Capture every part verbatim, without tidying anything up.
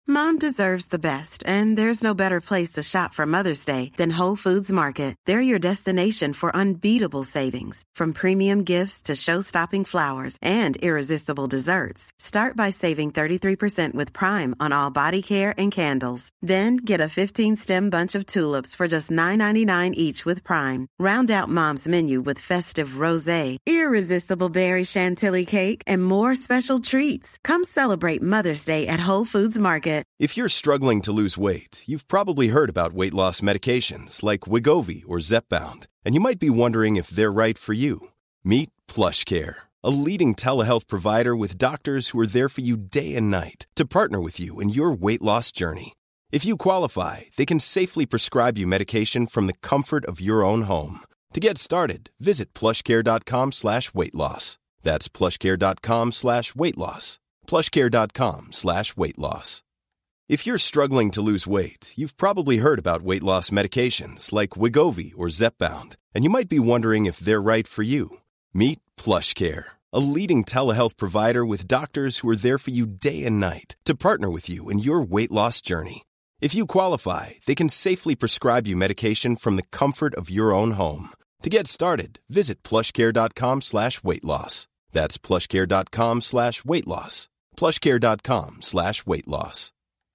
Mom deserves the best, and there's no better place to shop for Mother's Day than Whole Foods Market. They're your destination for unbeatable savings, from premium gifts to show-stopping flowers and irresistible desserts. Start by saving thirty-three percent with Prime on all body care and candles. Then get a fifteen-stem bunch of tulips for just nine ninety-nine each with Prime. Round out Mom's menu with festive rosé, irresistible berry chantilly cake, and more special treats. Come celebrate Mother's Day at Whole Foods Market. If you're struggling to lose weight, you've probably heard about weight loss medications like Wegovy or Zepbound, and you might be wondering if they're right for you. Meet PlushCare, a leading telehealth provider with doctors who are there for you day and night to partner with you in your weight loss journey. If you qualify, they can safely prescribe you medication from the comfort of your own home. To get started, visit plushcare.com slash weight loss. That's plushcare.com slash weight loss. plushcare.com slash weight loss. If you're struggling to lose weight, you've probably heard about weight loss medications like Wegovy or Zepbound, and you might be wondering if they're right for you. Meet PlushCare, a leading telehealth provider with doctors who are there for you day and night to partner with you in your weight loss journey. If you qualify, they can safely prescribe you medication from the comfort of your own home. To get started, visit plushcare.com slash weight loss. That's plushcare.com slash weight loss. plushcare.com slash weight loss.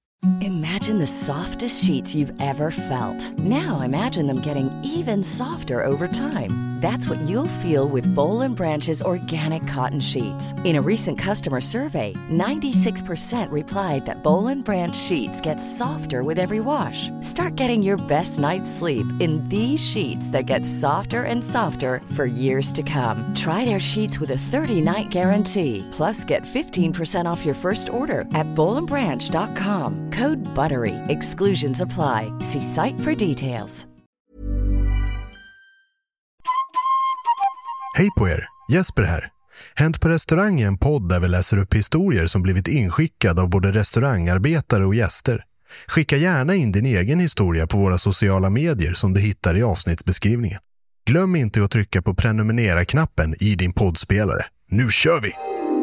Imagine the softest sheets you've ever felt. Now imagine them getting even softer over time. That's what you'll feel with Boll and Branch's organic cotton sheets. In a recent customer survey, ninety-six percent replied that Boll and Branch sheets get softer with every wash. Start getting your best night's sleep in these sheets that get softer and softer for years to come. Try their sheets with a thirty-night guarantee. Plus, get fifteen percent off your first order at boll and branch dot com. Code BUTTERY. Exclusions apply. See site for details. Hej på er, Jesper här. Hänt på restaurang är en podd där vi läser upp historier som blivit inskickade av både restaurangarbetare och gäster. Skicka gärna in din egen historia på våra sociala medier som du hittar i avsnittsbeskrivningen. Glöm inte att trycka på prenumerera-knappen i din poddspelare. Nu kör vi!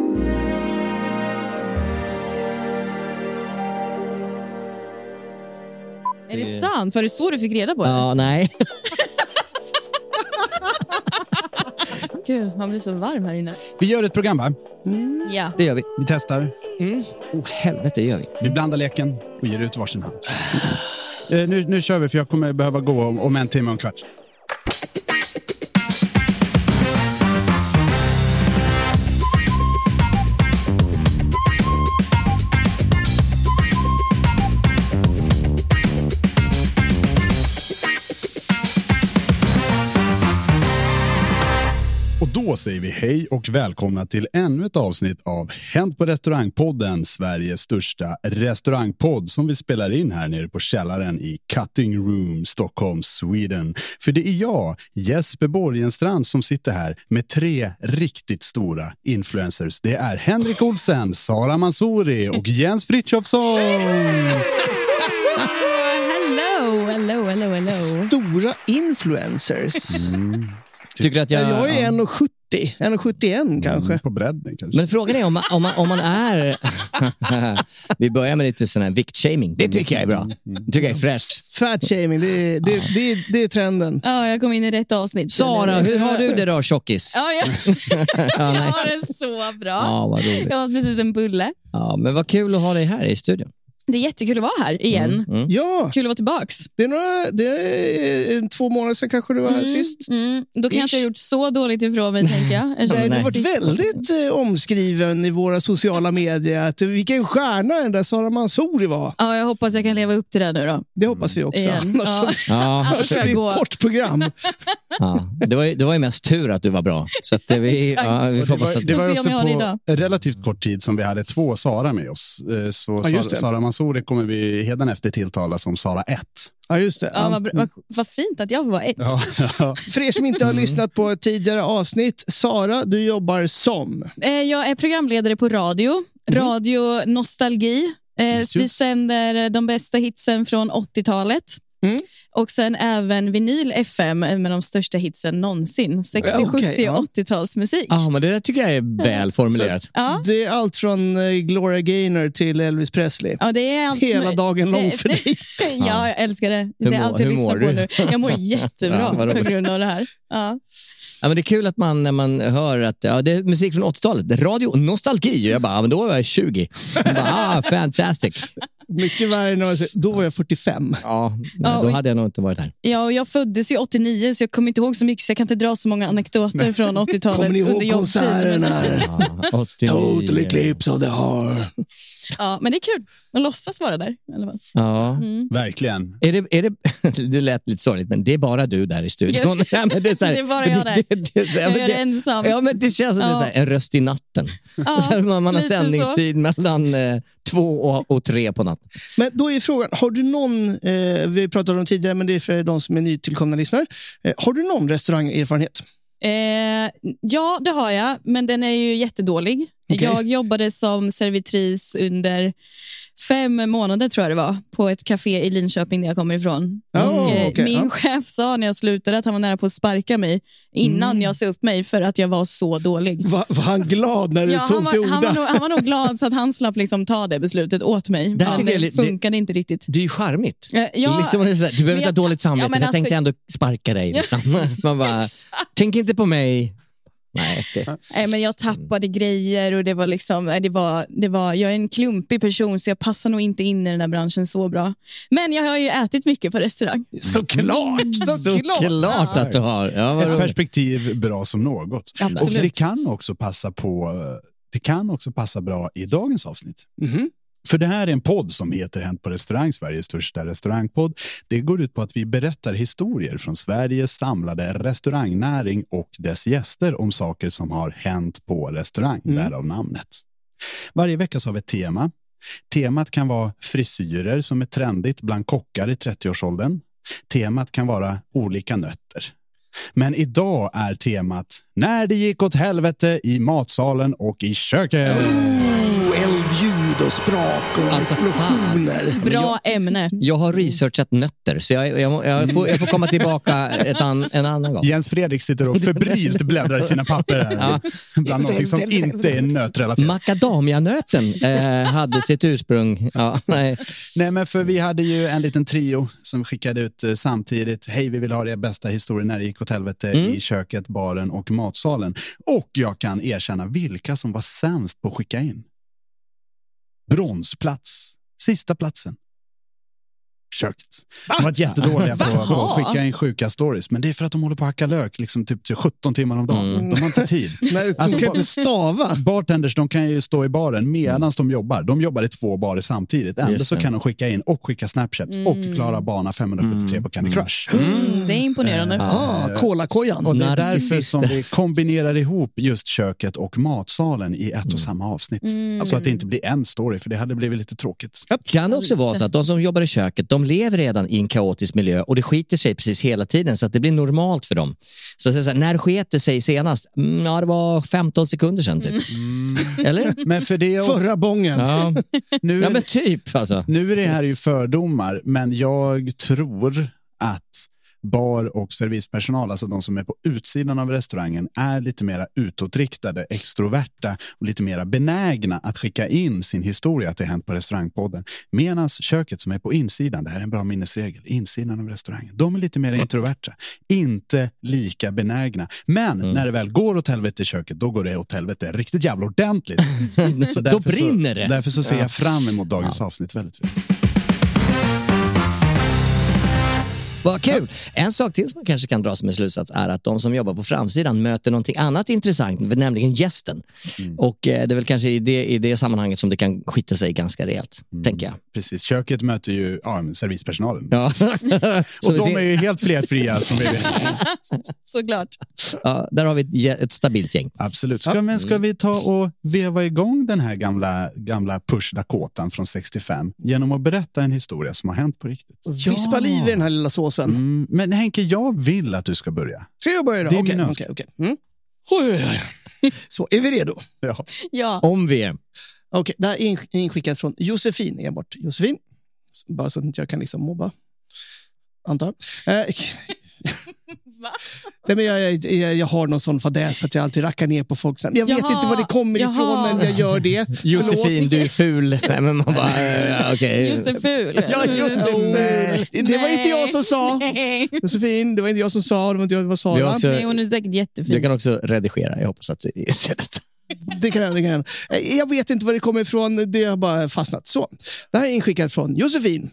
Är det sant? Var det så du fick reda på det? Ja, nej. Gud, man blir så varm här inne. Vi gör ett program, va? Mm. Ja. Det gör vi. Vi testar. Mm. Oh, helvete, det gör vi. Vi blandar leken och ger ut varsin hand. uh, nu, nu kör vi, för jag kommer behöva gå om, om en timme och en kvart. Då säger vi hej och välkomna till ännu ett avsnitt av Hänt på restaurangpodden, Sveriges största restaurangpodd som vi spelar in här nere på källaren i Cutting Room, Stockholm, Sweden. För det är jag, Jesper Borgenstrand, som sitter här med tre riktigt stora influencers. Det är Henrik Olsen, Sara Mansouri och Jens Frithiofsson. Hello, hello, hello, hello. Stora influencers. Mm. Tycker att jag... jag är en sjuttio, en sjuttioen kanske. Mm, på bredden kanske. Men frågan är om man, om man, om man är... Vi börjar med lite sån här viktshaming. Det tycker jag är bra. Det tycker jag är fräscht. Fatshaming, det är, det, det, är, det är trenden. Ja, jag kom in i rätt avsnitt. Sara, hur har du det då, tjockis? Ja, jag, jag har det så bra. Ja, vad roligt. Jag har precis en bulle. Ja, men vad kul att ha dig här i studion. Det är jättekul att vara här igen. Mm, mm. Ja. Kul att vara tillbaks. Det är, några, det är två månader sedan kanske du var här mm, sist. Mm. Då kan jag inte ha gjort så dåligt ifrån mig, tänker jag. Nej, du har varit väldigt eh, omskriven i våra sociala medier. Att, vilken stjärna den där Sara Mansouri var. Ja, jag hoppas jag kan leva upp till det nu då. Det hoppas vi också. Igen. Annars, Ja. annars är det ett kort program. Ja, det, var ju, det var ju mest tur att du var bra. Så att det, vi, ja, vi får det var, att... det var också också på relativt kort tid som vi hade två Sara med oss. Så ja, Sara, Sara Mansouri kommer vi hedan efter tilltala som Sara ett. Ja, just det. Ja, vad, vad, vad fint att jag var ett. Ja, ja. För er som inte har lyssnat på tidigare avsnitt, Sara, du jobbar som? Jag är programledare på radio. Radio Nostalgi. Just. Vi sänder de bästa hitsen från åttiotalet. Mm. Och sen även Vinyl F M med de största hitsen någonsin. sextio, Ja, okej, sjuttio, ja. åttiotalsmusik. Ja, men det där tycker jag är väl formulerat. Ja. Det är allt från eh, Gloria Gaynor till Elvis Presley. Ja, det är allt Hela som- dagen lång det- för dig. Ja, jag älskar det. Hur det är mår- allt jag hur lyssnar mår på du? nu. Jag mår jättebra Ja, vad på roligt. grund av det här. Ja. Ja, men det är kul att man när man hör att ja, det är musik från åttiotalet, radio nostalgi. Och jag bara, ja, men då var jag tjugo. Jag bara, ah, fantastic. Mycket värre när jag säger, då var jag fyrtiofem. Ja, nej, Ja, då och- hade jag nog inte varit här. Ja, och jag föddes ju åttionio så jag kommer inte ihåg så mycket så jag kan inte dra så många anekdoter från åttiotalet. Kommer ni ihåg under jobbtid, men- konserterna? Ja, åttionio. Total eclipse of the heart. Ja, men det är kul. Man låtsas vara där. I alla fall. Ja. Verkligen. Är det, är det, du lät lite sorgligt, men det är bara du där i studion. Jag- Ja, men det, är så här, Det är bara jag där. Det, det, det, är så här, Jag men gör det ensam. Ja, men det känns som det är Ja. så här, en röst i natten. Ja, man, man har lite så. sändningstid mellan eh, två och, och tre på natten. Men då är frågan, har du någon, eh, vi pratade om tidigare men det är för de som är nytillkomna lyssnare. Eh, har du någon restaurangerfarenhet? Eh, ja, det har jag, men den är ju jättedålig. Okej. Jag jobbade som servitris under fem månader tror jag det var, på ett café i Linköping där jag kommer ifrån. Oh, och, eh, okej, min ja. chef sa när jag slutade att han var nära på att sparka mig innan Mm. jag sa upp mig för att jag var så dålig. Va, var han glad när du Ja, tog han, till var, orda? han, var nog, han var nog glad så att han slapp liksom ta det beslutet åt mig. Där Men tycker jag det li- det- funkade inte riktigt. Det är ju charmigt. Eh, ja, liksom, det är så här, du behöver men inte ha jag- dåligt samvete, ja, men jag alltså- tänkte ändå sparka dig. Liksom. Man bara, Exakt. tänk inte på mig. Nej, okej. Nej, men jag tappade grejer och det var liksom, nej, det var, det var, jag är en klumpig person så jag passar nog inte in i den här branschen så bra. Men jag har ju ätit mycket på restaurang. Såklart, såklart. Såklart att du har. Ja, vad Ett roligt. perspektiv bra som något. Absolut. Och det kan också passa på, det kan också passa bra i dagens avsnitt. Mhm. För det här är en podd som heter Hänt på restaurang, Sveriges största restaurangpodd. Det går ut på att vi berättar historier från Sveriges samlade restaurangnäring och dess gäster om saker som har hänt på restaurang, därav namnet. Varje vecka så har vi ett tema. Temat kan vara frisyrer som är trendigt bland kockar i trettioårsåldern. Temat kan vara olika nötter. Men idag är temat när det gick åt helvete i matsalen och i köket. Oh, eldljud och sprak och Alltså, explosioner. Bra ämne. Jag har researchat nötter, så jag, jag, jag, får, jag får komma tillbaka ett an, en annan gång. Jens Fredrik sitter och febrilt bläddrar i sina papper här. Ja. Bland något som inte är nötrelaterat. Macadamianöten eh, hade sitt ursprung. Ja, nej. Nej, men för vi hade ju en liten trio som skickade ut eh, samtidigt. Hej, vi vill ha er bästa historier när det gick åt helvete Mm. i köket, baren och matsalen. Och jag kan erkänna vilka som var sämst på att skicka in. Bronsplats. Sista platsen. Köket. De har varit jättedåliga på, på att skicka in sjuka stories. Men det är för att de håller på att hacka lök liksom typ till sjutton timmar om dagen. Mm. De har inte tid. Nej, Alltså, du kan ba- inte stava. Bartenders, de kan ju stå i baren medan de jobbar. De jobbar i två barer samtidigt. Ändå Just så det. kan de skicka in och skicka Snapchats och klara bana femhundrasjuttiotre på Candy Crush. Mm, det är imponerande. Ah, kolakojan. Och det är därför Narcissister. som vi kombinerar ihop just köket och matsalen i ett och samma avsnitt. Så att det inte blir en story, för det hade blivit lite tråkigt. Kan det också vara så att de som jobbar i köket, de lever redan i en kaotisk miljö och det skiter sig precis hela tiden så att det blir normalt för dem. Så, att säga så här, när sket det sig senast? Mm, ja, det var femton sekunder sedan typ. Eller? Men för det är också, Förra bången. Ja, nu, ja är, men typ alltså. nu är det här ju fördomar, men jag tror att bar- och servispersonal, alltså de som är på utsidan av restaurangen, är lite mer utåtriktade, extroverta och lite mer benägna att skicka in sin historia att det hänt på restaurangpodden. Medan köket som är på insidan, det här är en bra minnesregel, insidan av restaurangen, de är lite mer introverta, inte lika benägna. Men Mm. när det väl går åt helvete i köket, då går det åt helvete riktigt jävla ordentligt. Så Då därför brinner så, det. Därför så ser jag fram emot dagens avsnitt väldigt mycket. Vad kul! En sak till som man kanske kan dra som en slutsats är att de som jobbar på framsidan möter någonting annat intressant, nämligen gästen. Och eh, det är väl kanske i det, i det sammanhanget som det kan skita sig ganska rejält, tänker jag. Precis, köket möter ju ja, men servispersonalen. Ja. Så Och vi de ser- är ju helt flerfria som vi vet. Såklart. ja, där har vi ett, ge- ett stabilt gäng. Absolut. Ska, men ska vi ta och veva igång den här gamla, gamla Push Dakotan från sextiofem genom att berätta en historia som har hänt på riktigt? Vispa liv i den här lilla såsen. Mm, men Henke, jag vill att du ska börja. Ska jag börja då? Det är Okej, min okej, okej. Mm. Oj, oj, oj. Så, är vi redo? Ja. Ja. Om vi är. Okej, det här är inskickat från Josefin enbart. Josefin, bara så att inte jag kan liksom mobba. antar jag. Eh, Nej, men jag, jag, jag har någon sån fadäs för att jag alltid rackar ner på folk. Jag vet Jaha, inte var det kommer jaha. ifrån, men jag gör det. Josefin, du är ful. Nej, men man bara, uh, okay. Joseful. Ja, Josefin. Nej, det var inte jag som sa. Nej. Josefin, det var inte jag som sa. Det var inte jag, det var Sara. Du, också, Nej, hon är säkert jättefin. du kan också redigera. Jag hoppas att du ser det. Det kan jag, det kan jag. Jag vet inte var det kommer ifrån. Det har bara fastnat. Så, det här är inskickat från Josefin.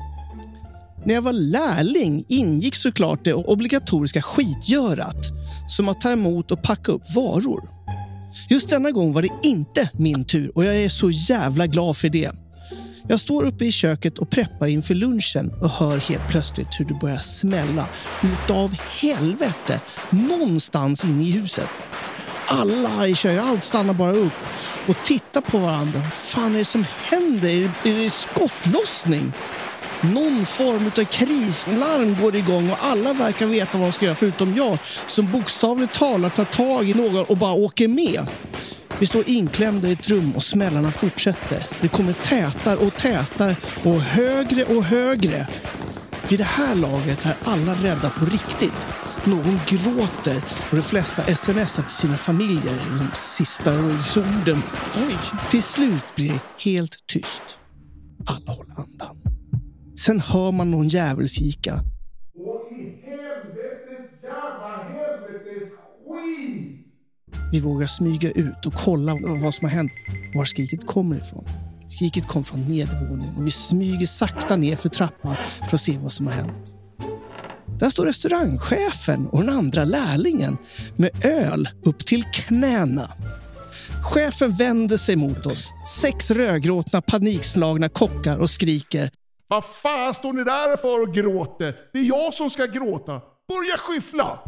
När jag var lärling ingick såklart det obligatoriska skitgörat som att ta emot och packa upp varor. Just denna gång var det inte min tur och jag är så jävla glad för det. Jag står uppe i köket och preppar inför lunchen och hör helt plötsligt hur det börjar smälla utav helvete någonstans inne i huset. Alla i köket, allt stannar bara upp och tittar på varandra. Vad fan är det som händer? Är det, är det skottlossning? Någon form av krislarm går igång och alla verkar veta vad de ska göra förutom jag som bokstavligt talar tar tag i någon och bara åker med. Vi står inklämda i ett rum och smällarna fortsätter. Det kommer tätare och tätare och högre och högre. Vid det här laget är alla rädda på riktigt. Någon gråter och de flesta smsar till sina familjer de sista orden. Oj. Till slut blir det helt tyst. Alla håller andan. Sen hör man någon jävelskika. Och i helvetes jävla helvetes skit! Vi vågar smyga ut och kolla vad som har hänt. Var skriket kommer ifrån. Skriket kom från nedervåningen och vi smyger sakta ner för trappan för att se vad som har hänt. Där står restaurangchefen och den andra lärlingen med öl upp till knäna. Chefen vänder sig mot oss. Sex rödgråtna, panikslagna kockar och skriker. Vad fan står ni där för och gråter? Det är jag som ska gråta. Börja skyffla!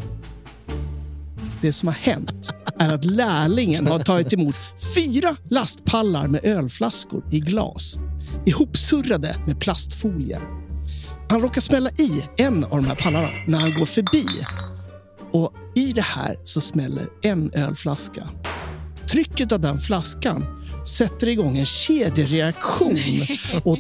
Det som har hänt är att lärlingen har tagit emot fyra lastpallar med ölflaskor i glas. Ihopsurrade med plastfolie. Han råkar smälla i en av de här pallarna när han går förbi. Och i det här så smäller en ölflaska. Trycket av den flaskan sätter igång en kedjereaktion och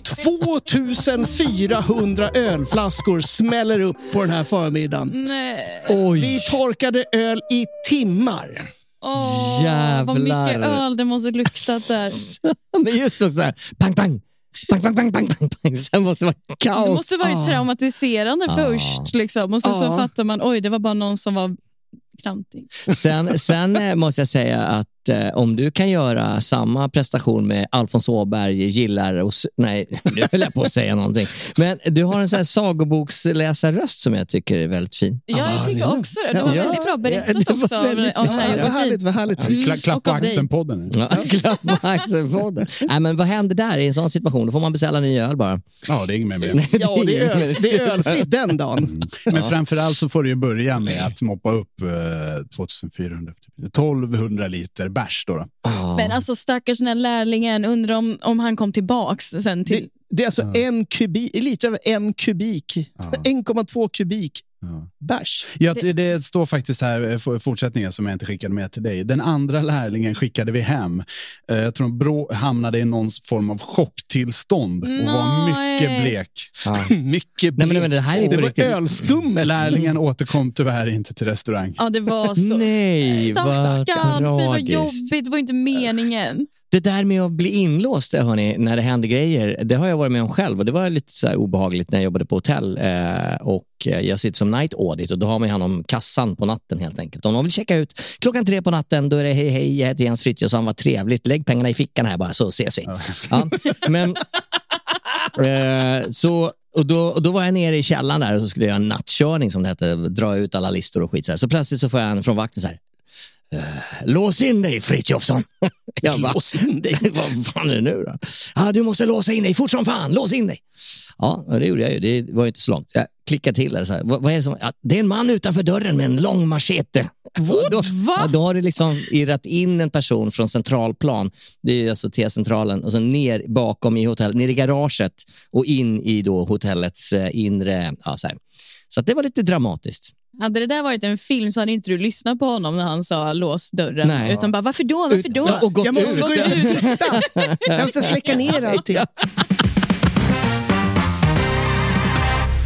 tvåtusenfyrahundra ölflaskor smäller upp på den här förmiddagen. Nej. Oj. Vi torkade öl i timmar. Åh, Jävlar. vad mycket öl det måste luktat där. Men just också här, pang, pang. Pang, pang, pang, pang, pang, pang. Sen måste det vara kaos. Det måste varit traumatiserande Ah. först. Liksom. Och sen Ah. så fattar man, oj det var bara någon som var klantig. Sen, sen måste jag säga att eh, om du kan göra samma prestation med Alfons Åberg, gillar och... Nej, nu höll jag på att säga någonting. Men du har en sån här sagoboksläsarröst som jag tycker är väldigt fin. Ja, jag tycker det- också det. Det var Ja. väldigt bra berättat Ja, det var också av, av väldigt den här fint. Vad härligt, Josefin. vad härligt. Mm, Kla, klapp på och av dig. axeln-podden. Ja, klapp på axeln på den. Nej, men vad händer där i en sån situation? Då får man beställa ny öl bara. Ja, det är inget mer med det. Ja, det är, öl, det är ölfritt den dagen. Men framförallt så får du ju börja med att moppa upp eh, tvåtusenfyrahundra, typ, tolvhundra liter bärs då. då. Men alltså stackars den här lärlingen, undrar om, om han kom tillbaks sen till... Det, det är alltså en kubik, lite över en kubik, en komma två kubik bärs. Ja, det, det står faktiskt här för fortsättningen som jag inte skickade med till dig. Den andra lärlingen skickade vi hem. Eh, Jag tror Brå hamnade i någon form av chocktillstånd och var mycket blek. Mycket Nej, men, men det här är det på var riktigt. ölskummet. Lärlingen återkom tyvärr inte till restaurang. Ja, det var så... Nej, vad Stackarn, för det var tragiskt. jobbigt, det var inte meningen. Det där med att bli inlåst, hörni, när det händer grejer, det har jag varit med om själv och det var lite så här obehagligt när jag jobbade på hotell eh, och jag sitter som night audit och då har man hand om kassan på natten helt enkelt. Om någon vill checka ut klockan tre på natten, då är det hej hej, jag heter Jens Frithiofsson, vad trevligt, lägg pengarna i fickan här bara så ses vi. Ja, men eh, så Och då, och då var jag nere i källaren där och så skulle jag göra en nattkörning som det hette, dra ut alla listor och skit så här. Så plötsligt så får jag en från vakten så här: Uh, lås in dig, Frithiofsson. Jag bara, Lås in dig. vad fan är det nu då? Ja, du måste låsa in dig, fort som fan, lås in dig. Ja, det gjorde jag ju, det var ju inte så långt. Jag klickade till det så här. Vad, vad är det som? Ja, det är en man utanför dörren med en lång machete. Då, ja, då har du liksom irrat in en person från centralplan, det är ju alltså T-centralen, och så ner bakom i hotell, ner i garaget och in i då hotellets eh, inre, ja så här. Så att det var lite dramatiskt. Hade det där varit en film så hade inte du lyssnat på honom när han sa lås dörren. Nej. Utan bara, varför då? Varför då? Ja, och gått Jag måste ut. gå ut och titta. Jag måste släcka ner allting.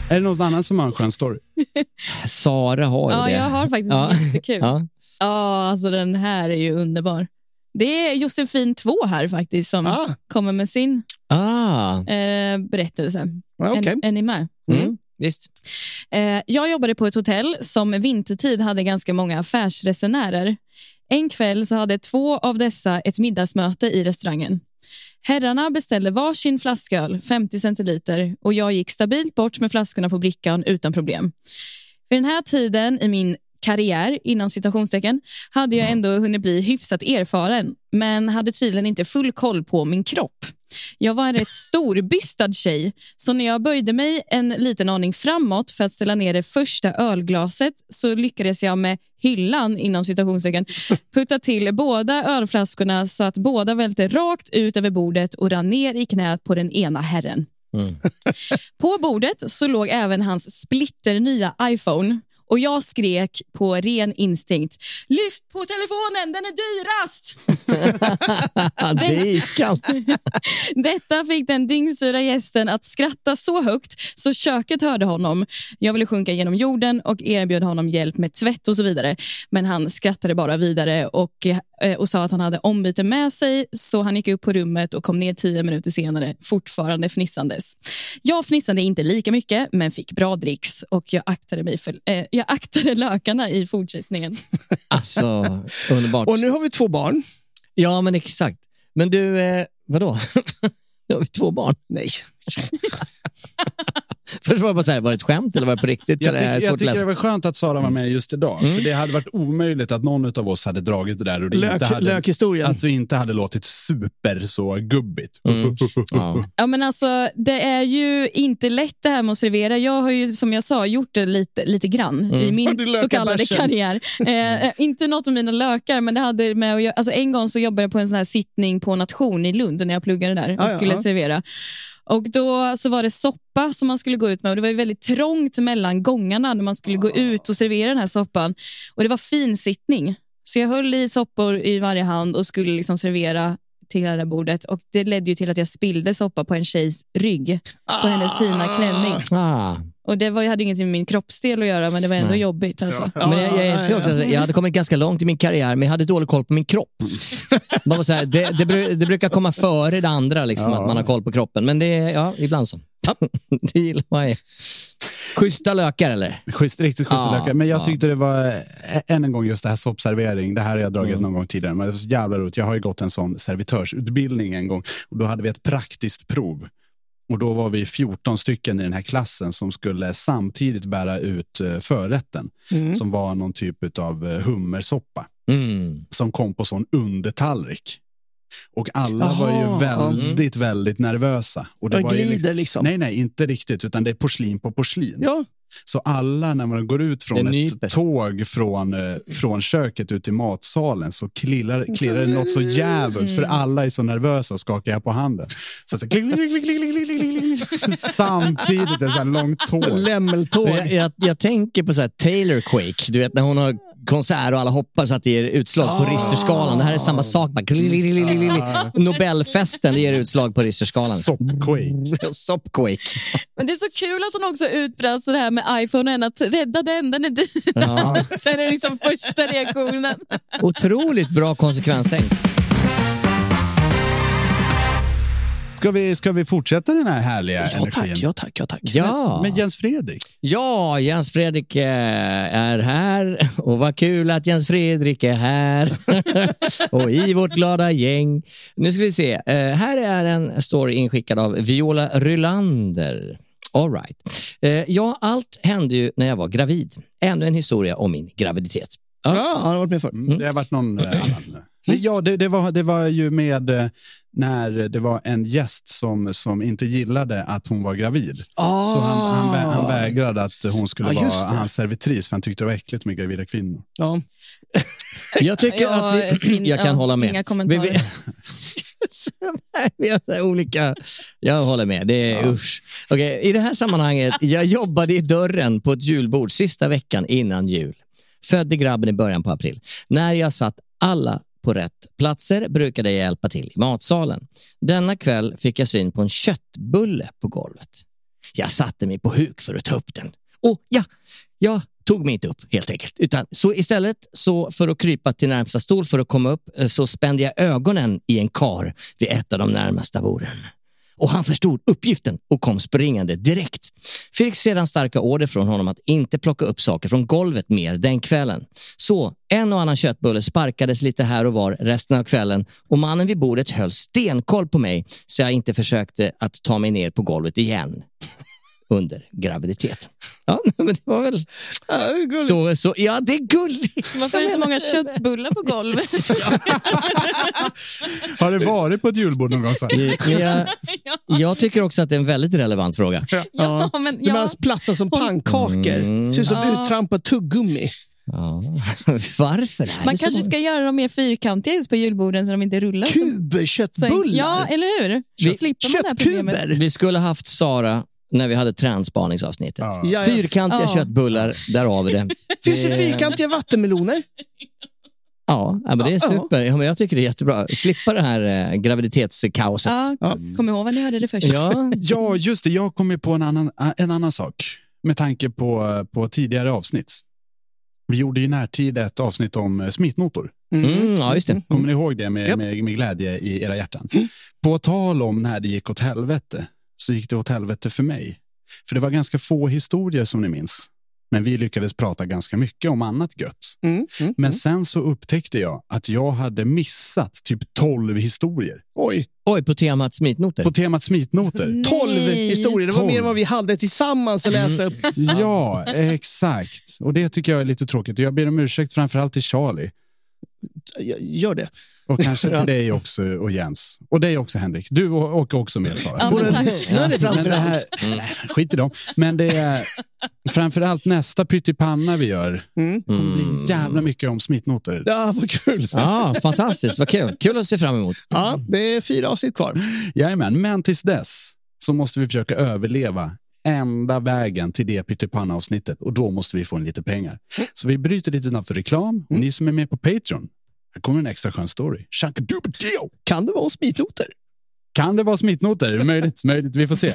Är det någon annan som har en skön story? Sara har ju Ja, det. jag har faktiskt Ja. jättekul. Ja. Ja. alltså den här är ju underbar. Det är Josefin två här faktiskt som Ah. kommer med sin Ah. eh, berättelse. Ja, okej. Är, är ni med? Mm. Visst. Eh, jag jobbade på ett hotell som vintertid hade ganska många affärsresenärer. En kväll så hade två av dessa ett middagsmöte i restaurangen. Herrarna beställde varsin flasköl, femtio centiliter, och jag gick stabilt bort med flaskorna på brickan utan problem. Vid den här tiden i min karriär, inom citationstecken, hade jag ändå hunnit bli hyfsat erfaren, men hade tydligen inte full koll på min kropp. Jag var en rätt storbystad tjej, så när jag böjde mig en liten aning framåt för att ställa ner det första ölglaset så lyckades jag med hyllan inom citationstecken putta till båda ölflaskorna så att båda välte rakt ut över bordet och rann ner i knät på den ena herren. Mm. På bordet så låg även hans splitter nya iPhone. Och jag skrek på ren instinkt: lyft på telefonen, den är dyrast! Det är iskallt. Detta fick den dyngsura gästen att skratta så högt så köket hörde honom. Jag ville sjunka genom jorden och erbjöd honom hjälp med tvätt och så vidare. Men han skrattade bara vidare och, och sa att han hade ombyte med sig, så han gick upp på rummet och kom ner tio minuter senare, fortfarande fnissandes. Jag fnissade inte lika mycket, men fick bra dricks och jag aktade mig för... Eh, Jag aktade lökarna i fortsättningen. Alltså, underbart. Och nu har vi två barn. Ja, men exakt. Men du, eh, vadå? Nu har vi två barn. Nej. Först var det bara så här, var det ett skämt eller var det på riktigt? Jag, tyck, det jag tycker det var skönt att Sara var med just idag. Mm. För det hade varit omöjligt att någon av oss hade dragit det där. Och det Lök, inte hade, lökhistorien. att det inte hade låtit super så gubbigt. Mm. Ja. Ja, men alltså, det är ju inte lätt det här med att servera. Jag har ju, som jag sa, gjort det lite, lite grann mm. i min så kallade karriär. Eh, inte något av mina lökar, men det hade med att göra, alltså en gång så jobbade jag på en sån här sittning på Nation i Lund när jag pluggade där och ah, skulle ja. servera. Och då så var det soppa som man skulle gå ut med, och det var ju väldigt trångt mellan gångarna när man skulle gå ut och servera den här soppan. Och det var finsittning. Så jag höll i soppor i varje hand och skulle liksom servera till det där bordet, och det ledde ju till att jag spillde soppa på en tjejs rygg på hennes fina klänning. Ah. Och det var, jag hade ingenting med min kroppsdel att göra, men det var ändå Nej. jobbigt alltså. Ja, men jag, jag, jag, också, jag hade kommit ganska långt i min karriär, men jag hade dålig koll på min kropp. Man var så här, det, det, bru, det brukar komma före det andra liksom, ja. Att man har koll på kroppen. Men det är, ja, ibland så. Det gillar man ju. Schyssta lökar eller? Schysst, riktigt schyssta ja, lökar. Men jag ja. tyckte det var än en gång just det här soppservering. Det här har jag dragit mm. någon gång tidigare. Men det var så jävla roligt. Jag har ju gått en sån servitörsutbildning en gång. Och då hade vi ett praktiskt prov. Och då var vi fjorton stycken i den här klassen som skulle samtidigt bära ut förrätten. Mm. Som var någon typ av hummersoppa. Mm. Som kom på sån undertallrik. Och alla Aha, var ju väldigt, mm. väldigt nervösa. Och det och var glider ju, liksom. Nej, nej, inte riktigt. Utan det är porslin på porslin. Ja. Så alla, när man går ut från ett tåg från, eh, från köket ut i matsalen, så klirrar, klirrar det något så jävligt. För alla är så nervösa och skakar jag på handen. Så, så klick, klick, klick, klick, klick, klick. Samtidigt en sån här lång tåg. Lämmeltåg. Jag, jag, jag tänker på så här Taylor Quake. Du vet när hon har konsert och alla hoppas att det ger utslag på oh. Richterskalan. Det här är samma sak. Nobelfesten, det ger utslag på Richterskalan. Soppquake. Soppquake. Men det är så kul att hon också utbrast det här med iPhone, att rädda den, den är dyr. Ja. Sen är det liksom första reaktionen. Otroligt bra konsekvenstänk. Ska vi, ska vi fortsätta den här härliga ja, energin? Tack, ja tack, ja tack. Ja. Men, men Jens Fredrik? Ja, Jens Fredrik är här. Och vad kul att Jens Fredrik är här. Och i vårt glada gäng. Nu ska vi se. Här är en story inskickad av Viola Rylander. All right. Ja, allt hände ju när jag var gravid. Ännu en historia om min graviditet. Ja, ja han har varit med för. Mm. Det har varit någon annan. Mm. Ja, det, det, var, det var ju med när det var en gäst som, som inte gillade att hon var gravid. Ah. Så han, han, han vägrade att hon skulle ah, vara hans servitris, för han tyckte det var äckligt med gravida kvinnor. Ja. Jag tycker ja, att vi, fin, jag kan ja, hålla med. Inga kommentarer. Vi, vi, vi har så olika. Jag håller med. Det är ja. usch. Okej, i det här sammanhanget, jag jobbade i dörren på ett julbord sista veckan innan jul. Födde grabben i början på april. När jag satt alla på rätt platser brukade jag hjälpa till i matsalen. Denna kväll fick jag syn på en köttbulle på golvet. Jag satte mig på huk för att ta upp den. Och ja, jag tog mig inte upp helt enkelt. Utan, så istället, så för att krypa till närmsta stol för att komma upp, så spände jag ögonen i en kar vid ett av de närmaste borden. Och han förstod uppgiften och kom springande direkt. Fick sedan starka order från honom att inte plocka upp saker från golvet mer den kvällen. Så en och annan köttbulle sparkades lite här och var resten av kvällen och mannen vid bordet höll stenkoll på mig så jag inte försökte att ta mig ner på golvet igen under graviditet. Ja, men det var väl... Ja, det är gulligt. Så, så, ja, det är gulligt. Varför är det så många köttbullar på golvet? Har det varit på ett julbord någon gång? Så? Men jag, jag tycker också att det är en väldigt relevant fråga. Ja, men De är ja. platta som pannkakor. Mm. Ser ut som Ja. uttrampat tuggummi. Ja. Varför är Man det kanske så? ska göra dem mer fyrkantiga just på julborden så de inte rullar. Så- Kubköttbullar. Ja, eller hur? Vi- Slipper man det här problemet. Köttkuber. Vi skulle haft Sara när vi hade trendspaningsavsnittet. Ja. Ja, ja. Fyrkantiga Ja. köttbullar, där har vi det. Finns det Det- fyrkantiga vattenmeloner? Ja, ja, men det är Ja. super. Ja, men jag tycker det är jättebra. Slippa det här eh, graviditetskaoset. Ja, kom ihåg vad ni hörde det först. Ja, Ja, just det. Jag kom ju på en annan, en annan sak med tanke på, på tidigare avsnitt. Vi gjorde i närtid ett avsnitt om eh, smitnotor. mm, ja just det. Kommer ni ihåg det med, Japp. med, med glädje i era hjärtan? På tal om när det gick åt helvete så gick det åt helvete för mig. För det var ganska få historier som ni minns. Men vi lyckades prata ganska mycket om annat gött. Mm. Mm. Men sen så upptäckte jag att jag hade missat typ tolv historier. Oj, Oj, på temat smitnoter. På temat smitnoter. tolv Nej. historier. Det var Tolv. mer än vad vi hade tillsammans att läsa upp. Ja, exakt. Och det tycker jag är lite tråkigt. Jag ber om ursäkt framförallt till Charlie. Gör det. Och kanske till dig också och Jens. Och dig också Henrik. Du åker också med Sara. Ja, men Våra tack. lyssnare Men det här, framförallt. nej, skit i dem. Men det är framförallt nästa pyttipanna vi gör. Mm. kommer bli jävla mycket om smitnoter. Ja, vad kul. Ja, fantastiskt. Vad kul. Kul att se fram emot. Ja, det är fyra avsnitt kvar. Jajamän, men tills dess så måste vi försöka överleva ända vägen till det pyttipanna-avsnittet. Och då måste vi få en lite pengar. Så vi bryter lite snabbt för reklam. Och ni som är med på Patreon, här kommer en extra skön story. Shankadoopadeo! Kan det vara smitnoter? Kan det vara smitnoter? Möjligt, möjligt. Vi får se.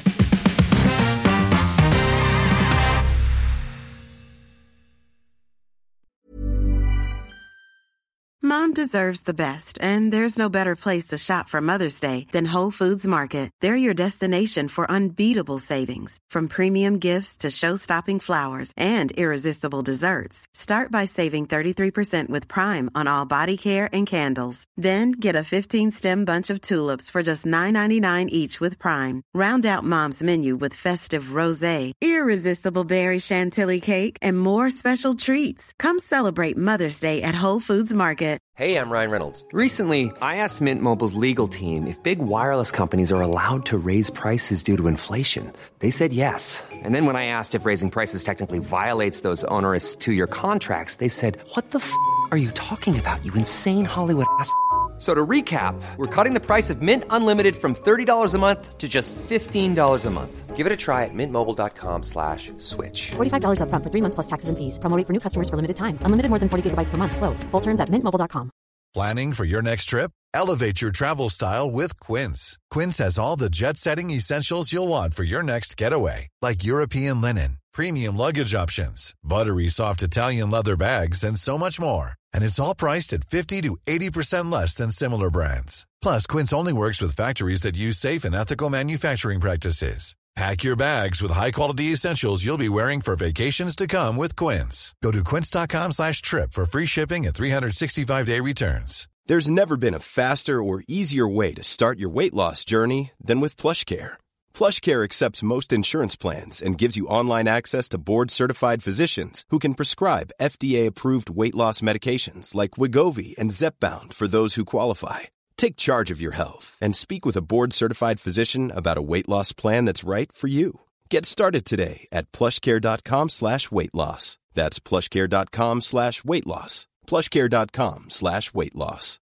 Mom deserves the best, and there's no better place to shop for Mother's Day than Whole Foods Market. They're your destination for unbeatable savings, from premium gifts to show-stopping flowers and irresistible desserts. Start by saving thirty-three percent with Prime on all body care and candles. Then get a fifteen-stem bunch of tulips for just nine ninety-nine each with Prime. Round out Mom's menu with festive rosé, irresistible berry chantilly cake, and more special treats. Come celebrate Mother's Day at Whole Foods Market. Hey, I'm Ryan Reynolds. Recently, I asked Mint Mobile's legal team if big wireless companies are allowed to raise prices due to inflation. They said yes. And then when I asked if raising prices technically violates those onerous two-year contracts, they said, "What the f*** are you talking about, you insane Hollywood ass?" So to recap, we're cutting the price of Mint Unlimited from thirty dollars a month to just fifteen dollars a month. Give it a try at mintmobile.com slash switch. forty-five dollars up front for three months plus taxes and fees. Promo rate for new customers for limited time. Unlimited more than forty gigabytes per month. Slows full terms at mint mobile dot com. Planning for your next trip? Elevate your travel style with Quince. Quince has all the jet-setting essentials you'll want for your next getaway, like European linen, premium luggage options, buttery soft Italian leather bags, and so much more. And it's all priced at fifty to eighty percent less than similar brands. Plus, Quince only works with factories that use safe and ethical manufacturing practices. Pack your bags with high-quality essentials you'll be wearing for vacations to come with Quince. Go to quince.com slash trip for free shipping and three sixty-five day returns. There's never been a faster or easier way to start your weight loss journey than with PlushCare. PlushCare accepts most insurance plans and gives you online access to board-certified physicians who can prescribe F D A-approved weight loss medications like Wegovy and Zepbound for those who qualify. Take charge of your health and speak with a board-certified physician about a weight loss plan that's right for you. Get started today at plushcare.com slash weight loss. That's plushcare.com slash weight loss. plushcare.com slash weight loss.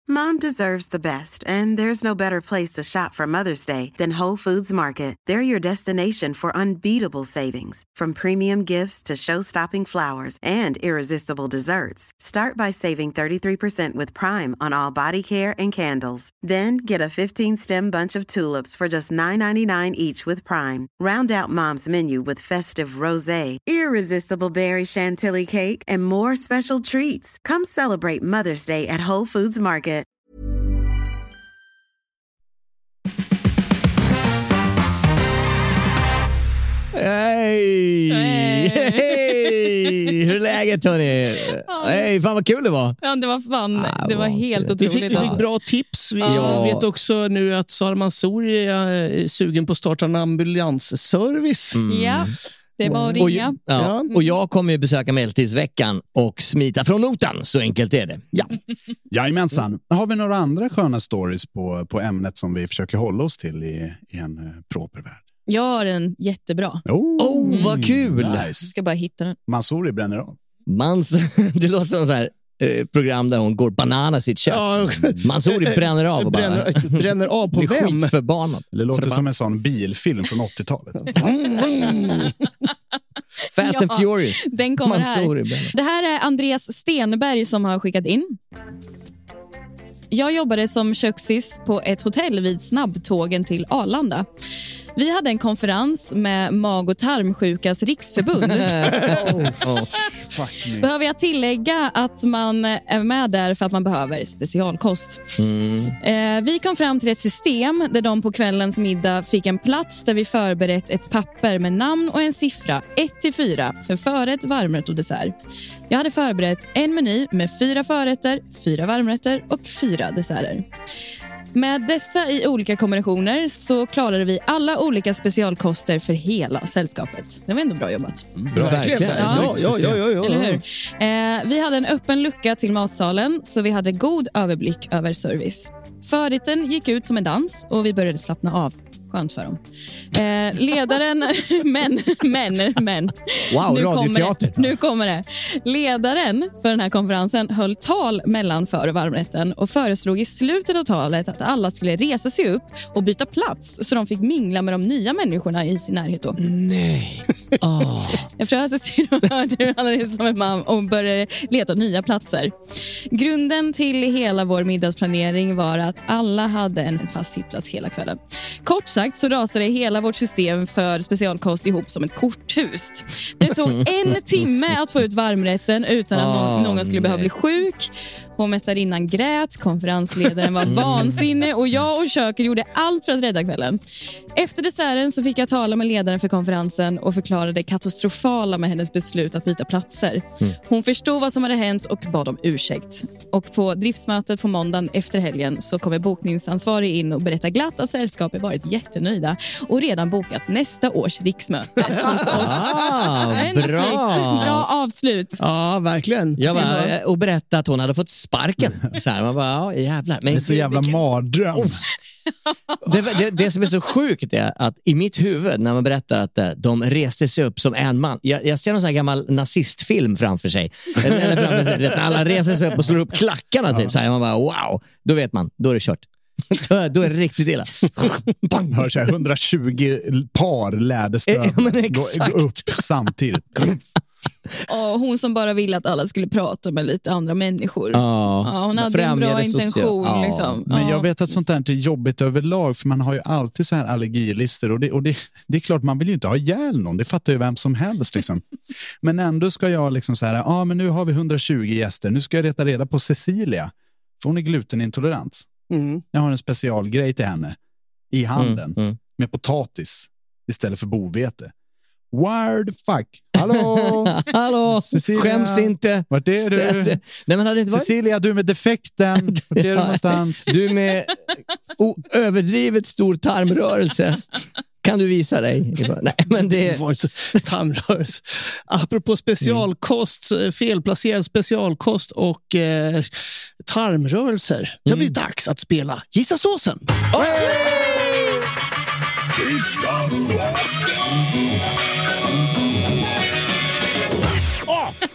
Mom deserves the best, and there's no better place to shop for Mother's Day than Whole Foods Market. They're your destination for unbeatable savings, from premium gifts to show-stopping flowers and irresistible desserts. Start by saving thirty-three percent with Prime on all body care and candles. Then get a fifteen-stem bunch of tulips for just nine ninety-nine each with Prime. Round out Mom's menu with festive rosé, irresistible berry chantilly cake, and more special treats. Come celebrate Mother's Day at Whole Foods Market. Hej! Hej! Hej! Hur är läget, hörni? Hej, fan vad kul det var. Ja, det var fan, Ah, det var helt Vi otroligt. fick, vi fick alltså. bra tips. Vi Ja. vet också nu att Sara Mansouri är sugen på att starta en ambulansservice. Ja, det var att Och, ringa. ja, och jag kommer ju besöka Medeltidsveckan och smita från notan, så enkelt är det. Ja. Jajamensan. Har vi några andra sköna stories på, på ämnet som vi försöker hålla oss till i, i en uh, proper värld? Jag har en jättebra. Oh, Oh, vad kul! Jag Nice. ska bara hitta den. Mansouri bränner av. Mans, det låter som så här eh, program där hon går bananas i sitt kök. Ja. Mansouri bränner av och bara bränner, bränner av på blir vem? skitförbannad. Det låter Förbannad. som en sån bilfilm från åttiotalet. Fast and Ja, Furious. Den kommer Mansouri här. bränner. Det här är Andreas Stenberg som har skickat in. Jag jobbade som köksis på ett hotell vid snabbtågen till Arlanda. Vi hade en konferens med mag- och tarmsjukas riksförbund. Behöver jag tillägga att man är med där för att man behöver specialkost. Mm. Eh, vi kom fram till ett system där de på kvällens middag fick en plats där vi förberett ett papper med namn och en siffra ett till fyra för förrätt, varmrätt och dessert. Jag hade förberett en meny med fyra förrätter, fyra varmrätter och fyra desserter. Med dessa i olika kombinationer så klarade vi alla olika specialkoster för hela sällskapet. Det var ändå bra jobbat. Bra. Verkligen. Ja, ja, ja, ja, ja. Eller hur? Eh, vi hade en öppen lucka till matsalen så vi hade god överblick över service. Förrätten gick ut som en dans och vi började slappna av. Skönt för dem. Eh, ledaren, men, men, men. Wow, nu radioteater. kommer det. Nu kommer det. Ledaren för den här konferensen höll tal mellan för- och varmrätten och föreslog i slutet av talet att alla skulle resa sig upp och byta plats så de fick mingla med de nya människorna i sin närhet. Då. Nej. Oh. Jag försökte se och hörde hur han är som en man och började leta nya platser. Grunden till hela vår middagsplanering var att alla hade en fast sittplats hela kvällen. Kort sagt så rasade hela vårt system för specialkost ihop som ett korthus. Det tog en timme att få ut varmrätten utan att Oh, någon skulle behöva bli sjuk. Hovmästarinnan grät, konferensledaren var vansinnig och jag och köket gjorde allt för att rädda kvällen. Efter desserten så fick jag tala med ledaren för konferensen och förklarade det katastrofala med hennes beslut att byta platser. Hon förstod vad som hade hänt och bad om ursäkt. Och på driftsmötet på måndagen efter helgen så kommer bokningsansvarig in och berättar glatt att sällskapet varit jättenöjda och redan bokat nästa års riksmöte hos oss. Ah, Ändå bra. snyggt. Bra avslut. Ja, verkligen. Jag bara, och berättade att hon hade fått sparken. Så här, man bara, ja jävlar. Men Det är så jävla mardröm. Det, det, det som är så sjukt är att i mitt huvud när man berättar att eh, de reste sig upp som en man. Jag, jag ser någon sån här gammal nazistfilm framför sig. Eller, eller framför sig när alla reser sig upp och slår upp klackarna typ. Så här, man bara, wow. Då vet man, då är det kört. då, då är det riktigt illa. Bang. Hör så här, hundratjugo par läderstöd Ja, men gå, exakt. gå upp samtidigt. Och hon som bara ville att alla skulle prata med lite andra människor. Ja, Ja, hon hade en bra främjade social- intention. Ja. Liksom. Men Ja. jag vet att sånt där är jobbigt överlag, för man har ju alltid så här allergilistor och det, och det, det är klart man vill ju inte ha ihjäl någon, det fattar ju vem som helst liksom. Men ändå ska jag liksom så här, ja ah, men nu har vi hundratjugo gäster, nu ska jag reta reda på Cecilia, för hon är glutenintolerant. Mm. Jag har en specialgrej till henne i handen Mm, mm. med potatis istället för bovete. Word fuck. Hallå? Hallå, Cecilia. skäms inte. Vart är du? Nej, men hade det inte varit... Cecilia, du med defekten. Vart är du någonstans? Du med o- överdrivet stor tarmrörelse. Kan du visa dig? Nej, men det... Tarmrörelse. Apropå specialkost, felplacerad specialkost och eh, tarmrörelser. Det blir dags att spela Gissa såsen.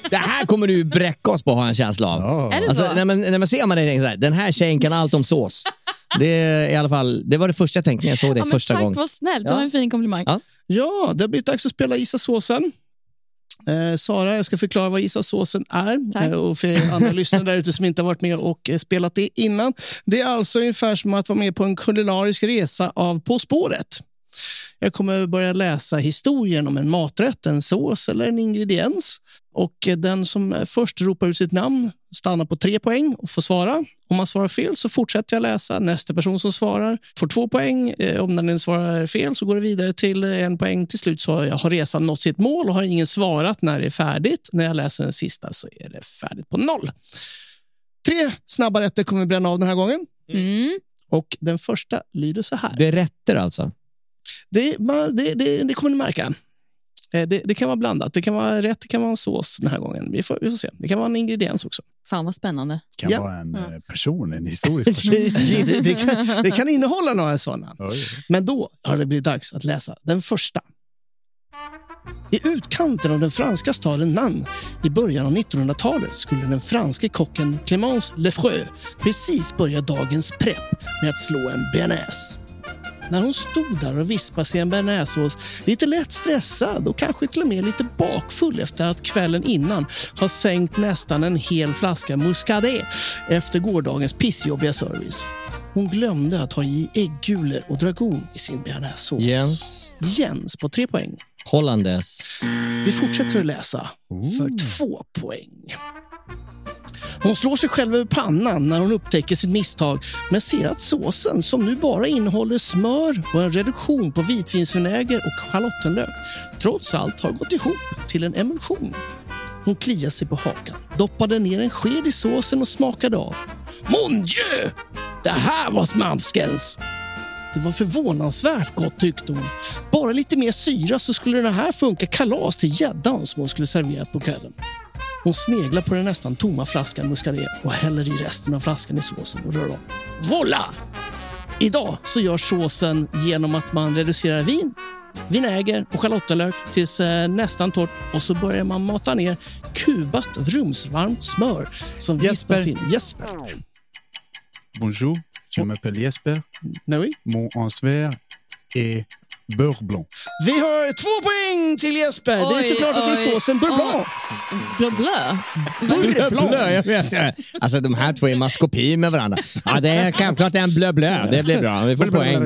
Det här kommer du bräcka oss på, har jag en känsla av. Oh. Är det alltså, så? när, man, när man ser man det, tänker så här, den här tjejen kan allt om sås. Det är i alla fall, det var det första jag tänkte när jag såg det ja, men första tack, gången. Tack, vad snällt. Det ja. var en fin komplimang. Ja, ja det har blivit dags att spela Gissa såsen. Eh, Sara, jag ska förklara vad Gissa såsen är. Eh, och för andra lyssnare där ute som inte har varit med och eh, spelat det innan. Det är alltså ungefär som att vara med på en kulinarisk resa av På spåret. Jag kommer börja läsa historien om en maträtt, en sås eller en ingrediens. Och eh, den som först ropar ut sitt namn stannar på tre poäng och får svara. Om man svarar fel så fortsätter jag läsa. Nästa person som svarar får två poäng. Eh, om den svarar fel så går det vidare till en poäng. Till slut så har resan nått sitt mål och har ingen svarat när det är färdigt. När jag läser den sista så är det färdigt på noll. Tre snabba rätter kommer vi bränna av den här gången. Mm. Och den första lyder så här. det är rätter alltså. Det, det, det, det kommer ni märka. Det, det kan vara blandat. Det kan vara rätt, det kan vara en sås den här gången. Vi får, vi får se. Det kan vara en ingrediens också. Fan vad spännande. Det kan ja. vara en ja. person, en historisk person. det, det, kan, det kan innehålla några sådana. Oj. Men då har det blivit dags att läsa den första. I utkanten av den franska staden Nantes i början av nittonhundratalet skulle den franske kocken Clémence Lefreux precis börja dagens prepp med att slå en bearnaise. När hon stod där och vispade sig en bearnaisesås, lite lätt stressad och kanske till och med lite bakfull efter att kvällen innan har sänkt nästan en hel flaska muscadet efter gårdagens pissjobbiga service. Hon glömde att ha i äggulor och dragon i sin bearnaisesås. Jens. Jens på tre poäng. Hollandes. Vi fortsätter att läsa för två poäng. Hon slår sig själv över pannan när hon upptäcker sitt misstag men ser att såsen, som nu bara innehåller smör och en reduktion på vitvinsvinäger och schalottenlök, trots allt har gått ihop till en emulsion. Hon kliar sig på hakan, doppade ner en sked i såsen och smakade av. Mon Dieu! Det här var smanskens! Det var förvånansvärt gott, tyckte hon. Bara lite mer syra så skulle den här funka kalas till gäddan som hon skulle servera på kvällen. Hon sneglar på den nästan tomma flaskan muscadet och häller i resten av flaskan i såsen och rör om. Voila! Idag så görs såsen genom att man reducerar vin, vinäger och schalottenlök tills eh, nästan torrt och så börjar man mata ner kubat vrumsvarmt smör som vispas in. Jesper. Bonjour, je m'appelle Jesper. Oui. Mon ansvar est beurre blanc. Vi har två poäng till Jesper. Oj, det är såklart oj. att det är såsen beurre blanc. Blö blö. Beurre blanc. Jag vet. Alltså de här två är maskopi med varandra. Ja, det är självklart en blö blö. Det blir bra. Vi får poäng.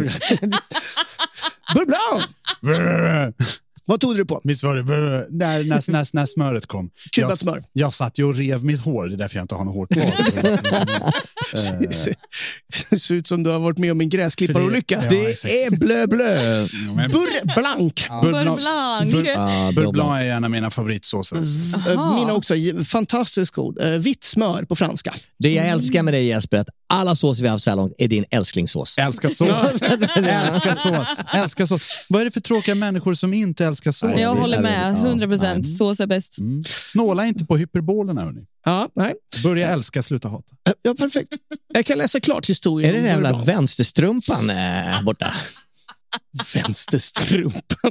Beurre blanc. Vad tog du på? Mitt svar är när, när, när, när smöret kom. Kubat smör. Jag, jag satt ju och rev mitt hår. Det är därför jag inte har något hår kvar. Det ser ut som du har varit med om en gräsklipparolycka. Ja, det är blö blö. Beurre blanc. Beurre blanc. Beurre blanc är en av mina favoritsåser. Mm. Mina också. Fantastiskt god. Vitt smör på franska. Det jag älskar med dig, Jesper, att alla såser vi har haft så här långt är din älsklingssås. Älskar sås. Älskar sås. Älskar sås. Vad är det för tråkiga människor som inte älskar sås? Jag håller med. hundra procent. Ja. Sås är bäst. Mm. Snåla inte på hyperbolerna, hörni. Ja, nej. Börja älska, sluta hata. Ja, perfekt. Jag kan läsa klart historien. Är det den jävla vänsterstrumpan äh, borta? Vänsterstrumpan.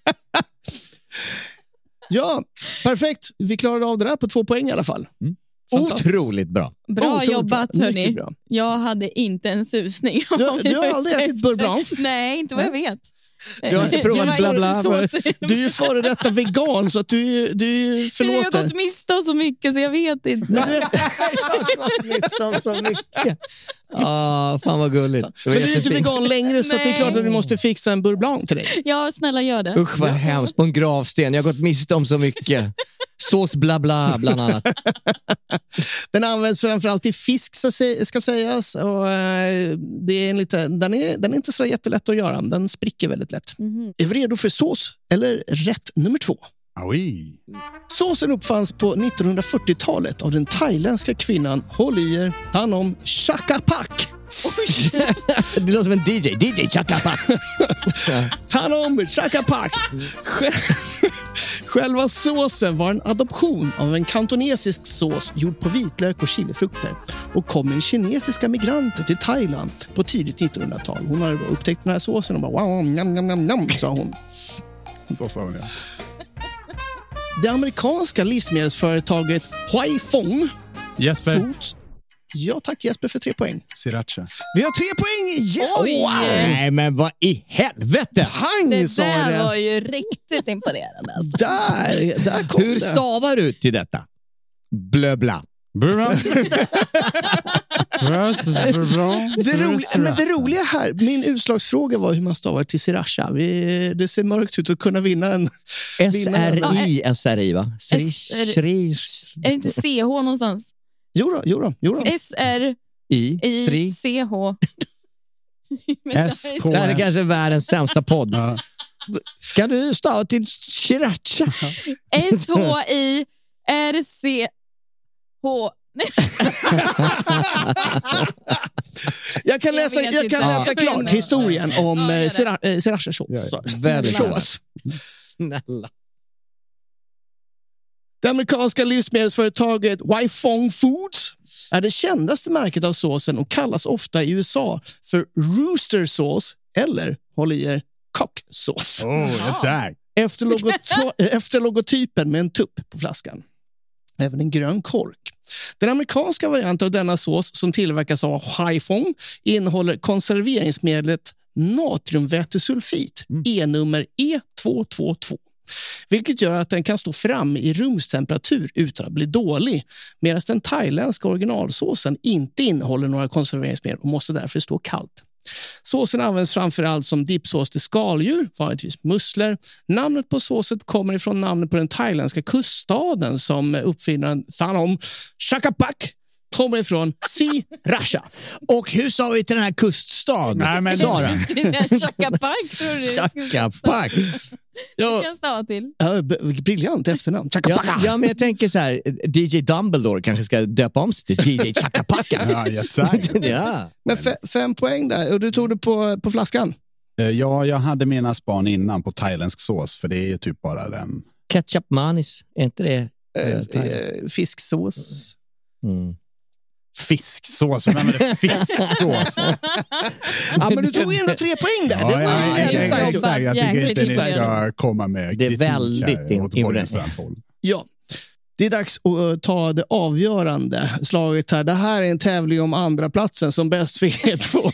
Ja, perfekt. Vi klarade av det där på två poäng i alla fall. Mm. Otroligt bra. Bra Otroligt jobbat, bra. hörni. Bra. Jag hade inte en susning. Du, du har aldrig ätit beurre blanc? Nej, inte vad jag vet. Du har inte provat bla bla. Du är ju före detta vegan så att du, du förlåter. Jag har gått miste om så mycket så jag vet inte. Jag har gått miste om så mycket. Ah, fan vad gulligt. Men du är inte vegan längre så att det är klart att du måste fixa en beurre blanc till dig. Ja, snälla gör det. Usch vad hemskt, på en gravsten. Jag har gått miste om så mycket. Sås bla bla bland annat. Den används framförallt i fisk ska sägas och det är lite, den, är, den är inte så jättelätt att göra. Den spricker väldigt lätt. Mm-hmm. Är vi redo för sås eller rätt nummer två? Oui. Såsen uppfanns på nittonhundrafyrtiotalet av den thailändska kvinnan håll i er, Tanom Chakapak. Det låter som en D J. D J Chakapak. Tanom Chakapak. Själva såsen var en adoption av en kantonesisk sås gjord på vitlök och chilifrukter och kom med kinesiska migranter till Thailand på tidigt nittonhundratal. Hon hade då upptäckt den här såsen och bara wow, njam, njam, njam, njam, sa hon. Så sa hon, ja. Det amerikanska livsmedelsföretaget Huifeng Jesper. Foods. Ja, tack Jesper för tre poäng. Sriracha. Vi har tre poäng igen. Oj. Wow. Nej, men vad i helvete? Pang, Det sa där det. var ju riktigt imponerande. Alltså. Där, där kom Hur det. stavar du till detta? Blöbla. Det, roliga, men det roliga här, min utslagsfråga var hur man stavar till sriracha. Vi, det ser mörkt ut att kunna vinna en... S R I S R I va? S- Sri- Är det inte C H någonstans? Jo då, jo då, jo då. S R I I C H. S K Det här är kanske världens sämsta podd. Kan du stava till sriracha? S H I R C H. Jag kan läsa, vet jag inte. kan läsa Ja. klart historien om Ja, gör eh, det. sriracha eh, srirachasås. Ja, väldigt Sås. Snälla. Det amerikanska livsmedelsföretaget Huifeng Foods är det kändaste märket av såsen och kallas ofta i U S A för rooster sauce eller, håll i er, cocksås. Oh, attack. Efter, logoto- efter logotypen med en tupp på flaskan. Även en grön kork. Den amerikanska varianten av denna sås som tillverkas av Huifeng innehåller konserveringsmedlet natriumvätesulfit, E-nummer E två två två. Vilket gör att den kan stå fram i rumstemperatur utan att bli dålig. Medan den thailändska originalsåsen inte innehåller några konserveringsmedel och måste därför stå kallt. Såsen används framförallt som dippsås till skaldjur, vanligtvis musslor. Namnet på såset kommer ifrån namnet på den thailändska kuststaden som uppfinnaren Thanom Chakapak kommer ifrån Sriracha. Och hur sa vi till den här kuststad? Nej, men- Sara. Chakapak tror du det skulle Chakapak. Ja, kan stava till. ja, b- briljant efternamn. Ja, Chakapaka. ja, men jag tänker så här, D J Dumbledore kanske ska döpa om sig till D J Chakapaka. Ja, attack. Ja. Men fe- fem poäng där. Och du tog det på, på flaskan. Eh, Ja, jag hade mina span innan på thailändsk sås, för det är ju typ bara den. Ketchup manis, är inte det? Eh, eh, thai? eh, fisksås. Mm. Fisksås, vem är det fisksås? Ja, men du tog ändå tre poäng där. Det var ja, ju jävligt exakt. starkt. exakt. Jag tycker Jäkligt inte ni historia. ska komma med Det är kritik väldigt här åt imponerande. Borgenstrands håll. Ja, det är dags att ta det avgörande slaget här. Det här är en tävling om andra platsen som bäst för er två.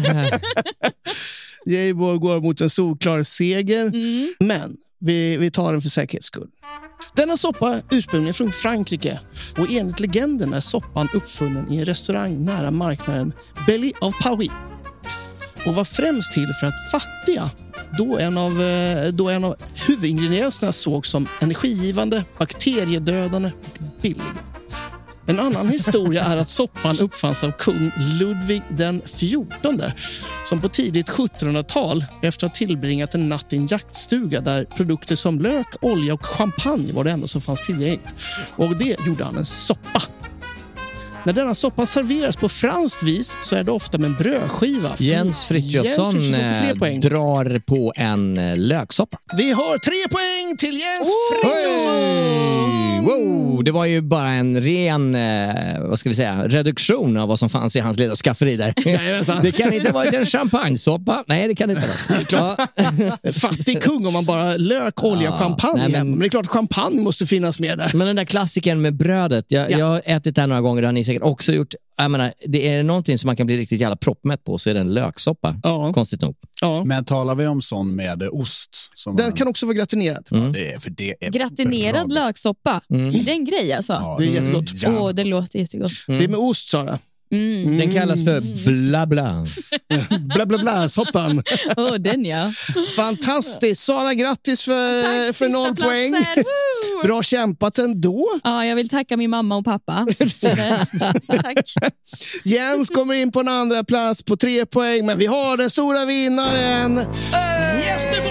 Jayborg går mot en solklar seger, men vi, vi tar den för säkerhets skull. Denna soppa ursprungligen från Frankrike och enligt legenden är soppan uppfunnen i en restaurang nära marknaden Belly of Paris och var främst till för att fattiga då en av, eh, då en av huvudingredienserna sågs som energigivande, bakteriedödande och billig. En annan historia är att soppan uppfanns av kung Ludvig den fjortonde som på tidigt sjuttonhundratal efter att ha tillbringat en natt i en jaktstuga där produkter som lök, olja och champagne var det enda som fanns tillgängligt. Och det gjorde han en soppa. När denna soppa serveras på franskt vis så är det ofta med en brödskiva. Jens Frithiofsson Jens Frithiofsson får tre eh, poäng. drar på en eh, löksoppa. Vi har tre poäng till Jens Hey! Frithiofsson! Wow, det var ju bara en ren eh, vad ska vi säga, reduktion av vad som fanns i hans lilla skafferi där. Jajamensan. Det kan inte ha varit en champagnesoppa. Nej, det kan det inte vara. Det är klart. Fattig kung om man bara lök, olja och Ja, champagne nej, men- hem. Men det är klart champagne måste finnas med där. Men den där klassiken med brödet, jag, Ja. jag har ätit det här några gånger, det har ni säkert också gjort. Jag menar, det är någonting som man kan bli riktigt jävla proppmätt på, så är det en löksoppa. Ja. Konstigt nog. Ja. Men talar vi om sån med ost? Som Den kan också vara gratinerad. det är, för det är Gratinerad bra. löksoppa. Det är en grej alltså. Ja, Det är jättegott. Åh, oh, det låter jättegott. Det är med ost, Sara. Mm. Den kallas för bla bla. Bla bla bla, soppan. Åh, den ja. Fantastiskt. Sara, grattis för, Tack, för sista noll poäng. platsen. Woo! Bra kämpat ändå. Ja, jag vill tacka min mamma och pappa. Tack. Jens kommer in på en andra plats på tre poäng, men vi har den stora vinnaren. Jesper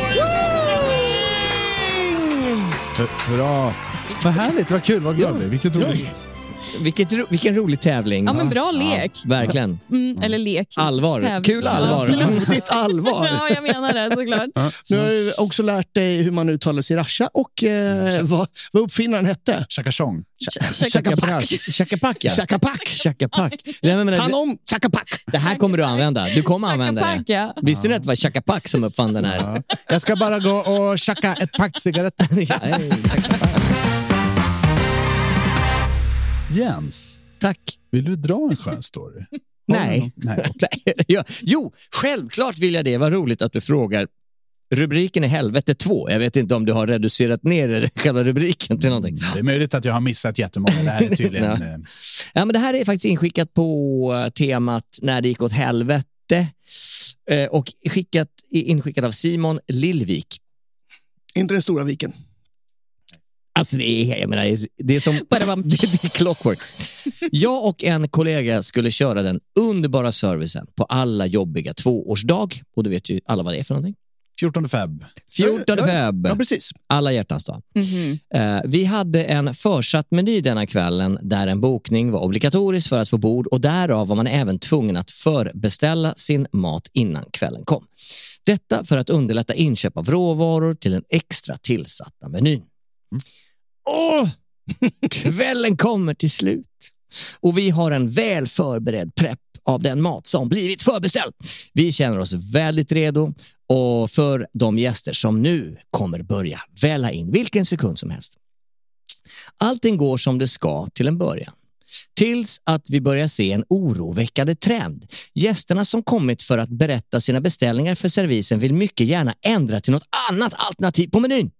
Borgenstrand! Hurra! Vad härligt, vad kul, vad glad jag blir. Vilket roligt. Vilket, ro- vilken rolig tävling. Ja, men bra lek. Verkligen. Mm, eller lek. Allvar. Täv- Kul allvar. Blodigt allvar. Ja, jag menar det såklart. Nu har jag också lärt dig hur man uttalar sriracha och eh, vad, vad uppfinnaren hette. Chakachong. Chakapak. Chakapak, ja. Chakapak. Chakapak. Nej, men, Han men, om Chakapak. det här kommer du använda. Du kommer använda Chakapak, det. ja. Visste ni att det var Chakapak som uppfann den här? Jag ska bara gå och chaka ett pack cigaretter. Ja, hej, Chakapak. Jens. Tack. Vill du dra en skön story? Nej. Nej. ja, jo, självklart vill jag det. Vad roligt att du frågar. Rubriken är Helvete två. Jag vet inte om du har reducerat ner själva rubriken till någonting. Det är möjligt att jag har missat jättemånga. Det här är tydligen... ja. ja, men det här är faktiskt inskickat på temat När det gick åt helvete. Och skickat, inskickat av Simon Lillvik. Inte den stora viken. Alltså det är, jag menar, det är som det, det är clockwork. Jag och en kollega skulle köra den underbara servicen på alla jobbiga tvåårsdag. Och du vet ju alla vad det är för någonting. fjortonde feb. fjortonde feb. Ja, precis. Alla hjärtans dag. Mm-hmm. Uh, vi hade en försatt meny denna kvällen där en bokning var obligatorisk för att få bord och därav var man även tvungen att förbeställa sin mat innan kvällen kom. Detta för att underlätta inköp av råvaror till den extra tillsatta menyn. Mm. Åh! Kvällen kommer till slut. Och vi har en väl förberedd prepp av den mat som blivit förbeställd. Vi känner oss väldigt redo och för de gäster som nu kommer börja välla in vilken sekund som helst. Allting går som det ska till en början. Tills att vi börjar se en oroväckande trend. Gästerna som kommit för att berätta sina beställningar för servisen vill mycket gärna ändra till något annat alternativ på menyn.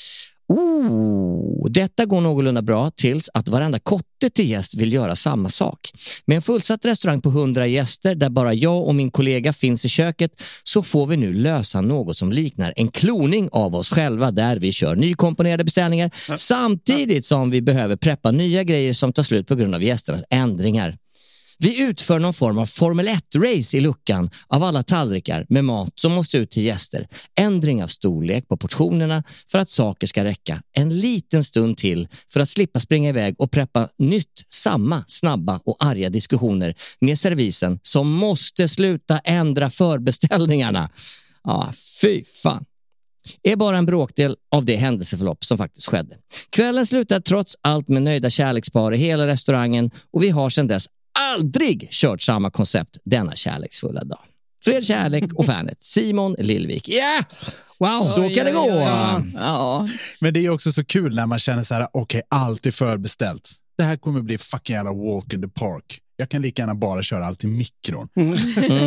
Oh, detta går någorlunda bra tills att varenda kotte till gäst vill göra samma sak. Med en fullsatt restaurang på hundra gäster där bara jag och min kollega finns i köket så får vi nu lösa något som liknar en kloning av oss själva där vi kör nykomponerade beställningar ja. samtidigt som vi behöver preppa nya grejer som tar slut på grund av gästernas ändringar. Vi utför någon form av Formel ett-race i luckan av alla tallrikar med mat som måste ut till gäster. Ändring av storlek på portionerna för att saker ska räcka en liten stund till för att slippa springa iväg och preppa nytt, samma, snabba och arga diskussioner med servisen som måste sluta ändra förbeställningarna. Ja, fy fan. Är bara en bråkdel av det händelseförlopp som faktiskt skedde. Kvällen slutar trots allt med nöjda kärlekspar i hela restaurangen och vi har sedan dess aldrig kört samma koncept denna kärleksfulla dag. Fred kärlek och fanet Simon Lillvik. Ja! Yeah! Wow, så kan det gå. Ja, ja. Men det är också så kul när man känner så här, okej, okay, allt är förbeställt. Det här kommer bli fucking jävla walk in the park. Jag kan lika gärna bara köra allt i mikron. Mm.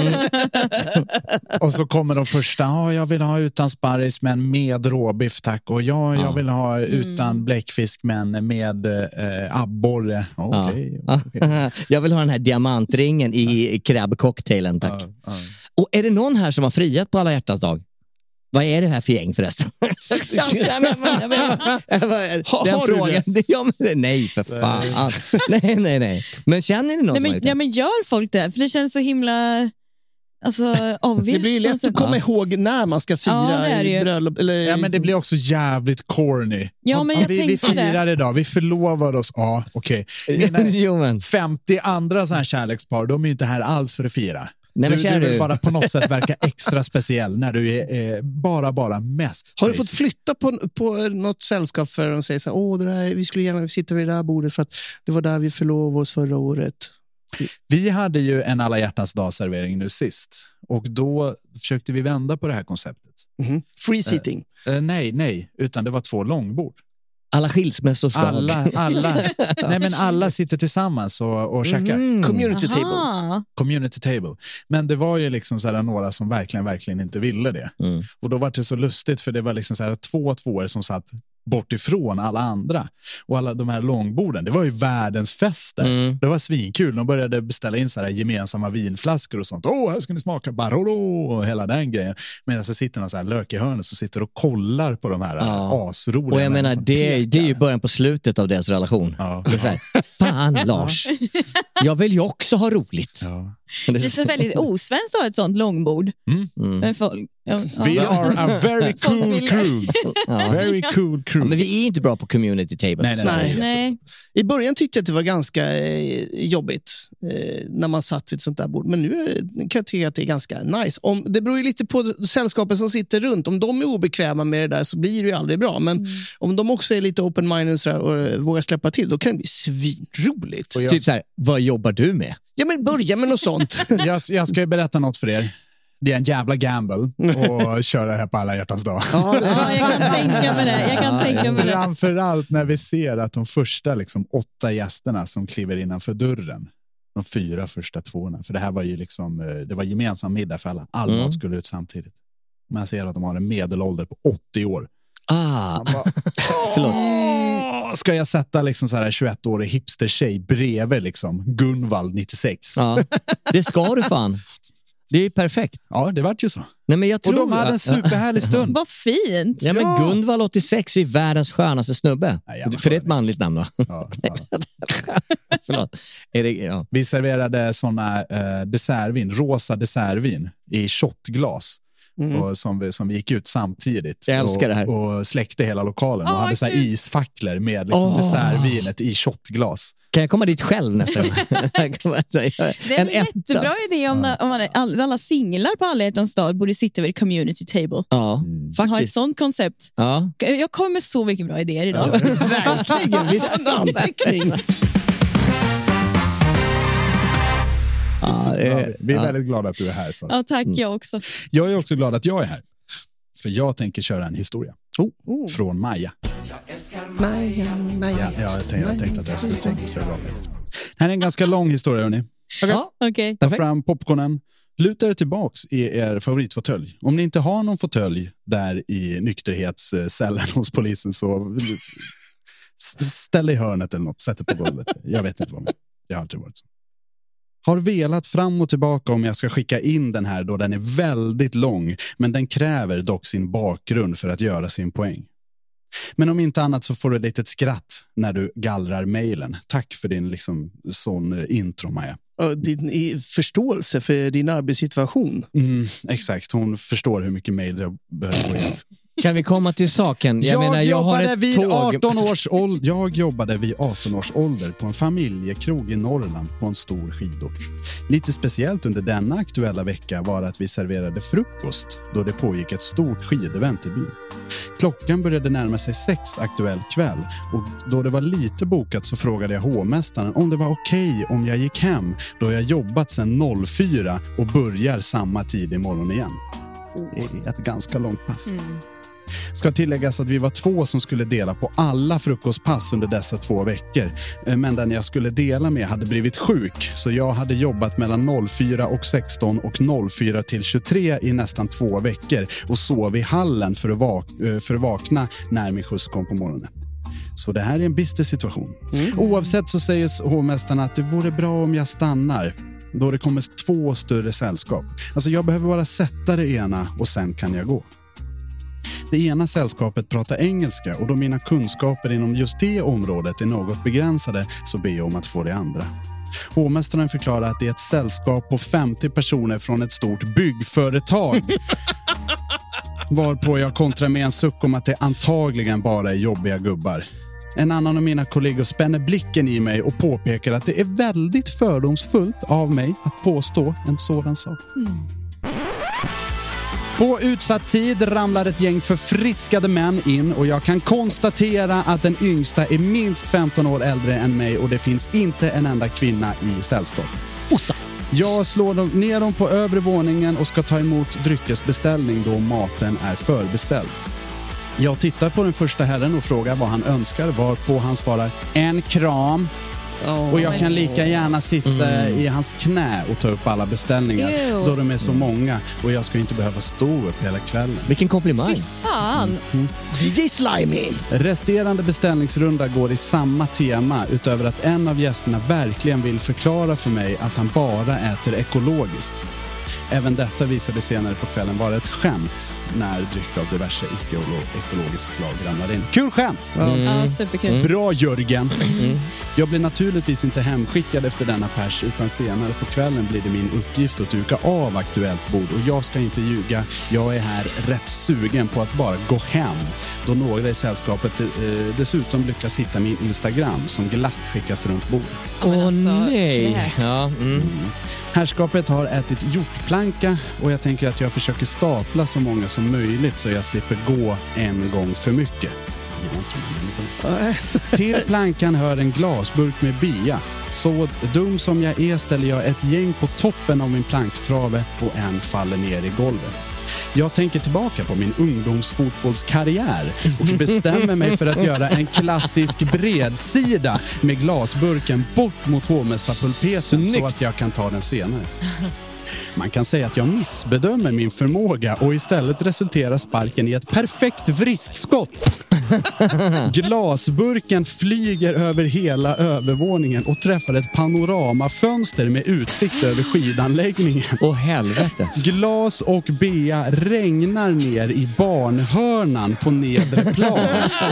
Och så kommer de första, ja, jag vill ha utan sparris men med råbiff tack. Och ja, jag vill ha utan mm. bläckfisk men med eh, abborre. Okej. Okay, ja. okay. Jag vill ha den här diamantringen i krabbcocktailen tack. Ja, ja. Och är det någon här som har friat på alla hjärtans dag? Vad är det här för gäng förresten? Den frågan. Nej, för fan. Nej, nej, nej. Men känner ni någon nej, som men, har gjort det? Ja, men gör folk det? För det känns så himla... Alltså, obvious. Det blir lätt att komma ihåg när man ska fira ja, i bröllop. Eller... Ja, men det blir också jävligt corny. Ja, men jag vi, vi firar det. idag, vi förlovar oss. Ja, okej. Okay. femtio andra så här kärlekspar, de är ju inte här alls för att fira. Nej, du, du vill bara på något sätt verka extra speciell när du är eh, bara, bara mest. Har du fått flytta på, på något sällskap för att säga så här, åh, det där, vi skulle gärna sitta vid det där bordet för att det var där vi förlovade oss förra året? Vi hade ju en alla hjärtans dag-servering nu sist. Och då försökte vi vända på det här konceptet. Mm-hmm. Free seating? Eh, eh, nej, nej. Utan det var två långbord. Alla skilsmässors dag. Alla, alla, nej men alla sitter tillsammans och, och käkar. Mm. Community table. Community table. Men det var ju liksom så här några som verkligen, verkligen inte ville det. Mm. Och då var det så lustigt för det var liksom så här två tvåor som satt bort ifrån alla andra. Och alla de här långborden, det var ju världens fester. Mm. Det var svinkul. De började beställa in så här gemensamma vinflaskor och sånt. Åh, här ska ni smaka Barolo och hela den grejen. Medan så sitter någon så här lök i hörnet som sitter och kollar på de här ja. asroliga. Och jag menar, det, det är ju början på slutet av deras relation. Ja. Det är så här, fan Lars, jag vill ju också ha roligt. Ja. Det är så väldigt osvenskt att ha ett sånt långbord. Mm. Mm. Men folk, ja, We ja. are a very cool crew. Ja. Very cool crew. Ja, men vi är inte bra på community tables. Nej, nej, nej. nej. I början tyckte jag att det var ganska eh, jobbigt eh, när man satt vid ett sånt där bord. Men nu kan jag tycka att det är ganska nice. Om, det beror ju lite på sällskapen som sitter runt. Om de är obekväma med det där så blir det ju aldrig bra. Men mm. om de också är lite open-minded och, och vågar släppa till, då kan det bli svinroligt. Jag... Typ så här, vad jobbar du med? Ja, men börja med något sånt. jag, jag ska ju berätta något för er. Det är en jävla gamble och köra det här på alla hjärtans dag. Ja, jag kan tänka mig det. Jag kan tänka mig det. Framförallt när vi ser att de första liksom, åtta gästerna som kliver innanför dörren, de fyra första tvåorna, för det här var ju liksom, det var gemensam middag för alla. All Mm. mat skulle ut samtidigt. Man ser att de har en medelålder på åttio år. Ah, bara, förlåt. Ska jag sätta liksom så här tjugoett-årig hipster-tjej bredvid liksom Gunvald nittiosex? Ja, det ska du fan. Det är ju perfekt. Ja, det vart ju så. Nej, men jag tror och de hade en att- superhärlig stund. Vad fint. Ja, men Ja. Gunvald åttiosex är världens skönaste snubbe. Nej, jag För det är ett manligt namn, va? Ja, ja. Förlåt. Är det, ja. Vi serverade såna eh, dessertvin, rosa dessertvin i shotglas. Mm. Och som, vi, som vi gick ut samtidigt. Jag älskar och, det här. Och släckte hela lokalen. Åh, och hade så här gud. isfacklor med liksom Åh. dessertvinet i shotglas. Kan jag komma dit själv nästa gång? Det är en jättebra idé om, om man, alla, alla singlar på alla hjärtans dag borde sitta vid community table. Ja, Mm. Ha ett faktiskt. sånt koncept. Ja. Jag kommer med så mycket bra idéer idag. Verkligen, vilken anteckning. Ja, det Ja, är, vi är ja. väldigt glada att du är här. Så. Ja, tack, jag också. Jag är också glad att jag är här. För jag tänker köra en historia. Oh. Från Maja. Maja, Maja. Ja, jag, tänkte, jag tänkte att jag skulle komma så jag var väldigt. Det här är en ganska lång historia, hörni. Ja. Okej. Ta fram popcornen. Luta er tillbaks i er favoritfåtölj. Om ni inte har någon fåtölj där i nykterhetscellen hos polisen, så s- ställ i hörnet eller något. Sätt det på golvet. Jag vet inte vad det är. Det har alltid varit så. Har velat fram och tillbaka om jag ska skicka in den här då den är väldigt lång, men den kräver dock sin bakgrund för att göra sin poäng. Men om inte annat så får du ett litet skratt när du gallrar mejlen. Tack för din liksom sån intro, Maja. Och din i- förståelse för din arbetssituation. Mm, exakt, hon förstår hur mycket mejl jag behöver gå igenom. Kan vi komma till saken? Jag, menar, jag har jobbade ett vid tåg. arton års ålder, jag jobbade vid arton års ålder på en familjekrog i Norrland på en stor skidort. Lite speciellt under denna aktuella vecka var att vi serverade frukost då det pågick ett stort skidevent i byn. Klockan började närma sig sex aktuell kväll och då det var lite bokat så frågade jag hovmästaren om det var okej om jag gick hem då jag jobbat sedan noll fyra och börjar samma tid imorgon igen. Det är ett ganska långt pass. Ska tilläggas att vi var två som skulle dela på alla frukostpass under dessa två veckor. Men den jag skulle dela med hade blivit sjuk, så jag hade jobbat mellan noll fyra och sexton och noll fyra till tjugotre i nästan två veckor och sov i hallen för att, vak- för att vakna när min skjuts kom på morgonen. Så det här är en bister situation. Oavsett så säger hovmästaren att det vore bra om jag stannar då det kommer två större sällskap. Alltså jag behöver bara sätta det ena och sen kan jag gå. Det ena sällskapet pratar engelska och då mina kunskaper inom just det området är något begränsade så ber jag om att få det andra. Hovmästaren förklarar att det är ett sällskap på femtio personer från ett stort byggföretag. Varpå jag kontrar med en suck om att det antagligen bara är jobbiga gubbar. En annan av mina kollegor spänner blicken i mig och påpekar att det är väldigt fördomsfullt av mig att påstå en sådan sak. På utsatt tid ramlar ett gäng förfriskade män in och jag kan konstatera att den yngsta är minst femton år äldre än mig och det finns inte en enda kvinna i sällskapet. Ossa. Jag slår dem, ner dem på övre våningen och ska ta emot dryckesbeställning då maten är förbeställd. Jag tittar på den första herren och frågar vad han önskar, varpå han svarar en kram. Oh, Och jag kan lika gärna sitta Mm. i hans knä och ta upp alla beställningar Ew. då de är så många och jag ska inte behöva stå upp hela kvällen. Vilken komplimang. Fy fan. D J Slimy. Resterande beställningsrunda går i samma tema utöver att en av gästerna verkligen vill förklara för mig att han bara äter ekologiskt. Även detta visade senare på kvällen vara ett skämt när dryck av diverse icke-ekologisk slag ramlar in. Kul skämt! Ja, superkul. Bra Jörgen! Jag blir naturligtvis inte hemskickad efter denna pers utan senare på kvällen blir det min uppgift att duka av aktuellt bord och jag ska inte ljuga. Jag är här rätt sugen på att bara gå hem då några i sällskapet eh, dessutom lyckas hitta min Instagram som glatt skickas runt bordet. Ja, men Åh alltså, nej. kräks. Ja, mm. Herrskapet har ätit hjortplanka och jag tänker att jag försöker stapla så många som möjligt så jag slipper gå en gång för mycket. Till plankan hör en glasburk med bia. Så dum som jag är ställer jag ett gäng på toppen av min planktrave och en faller ner i golvet. Jag tänker tillbaka på min ungdomsfotbollskarriär och bestämmer mig för att göra en klassisk bredsida med glasburken bort mot hovmästarpulpeten så att jag kan ta den senare. Man kan säga att jag missbedömer min förmåga och istället resulterar sparken i ett perfekt vristskott. Glasburken flyger över hela övervåningen och träffar ett panoramafönster med utsikt över skidanläggningen. Åh helvete. Glas och bea regnar ner i barnhörnan på nedre plan.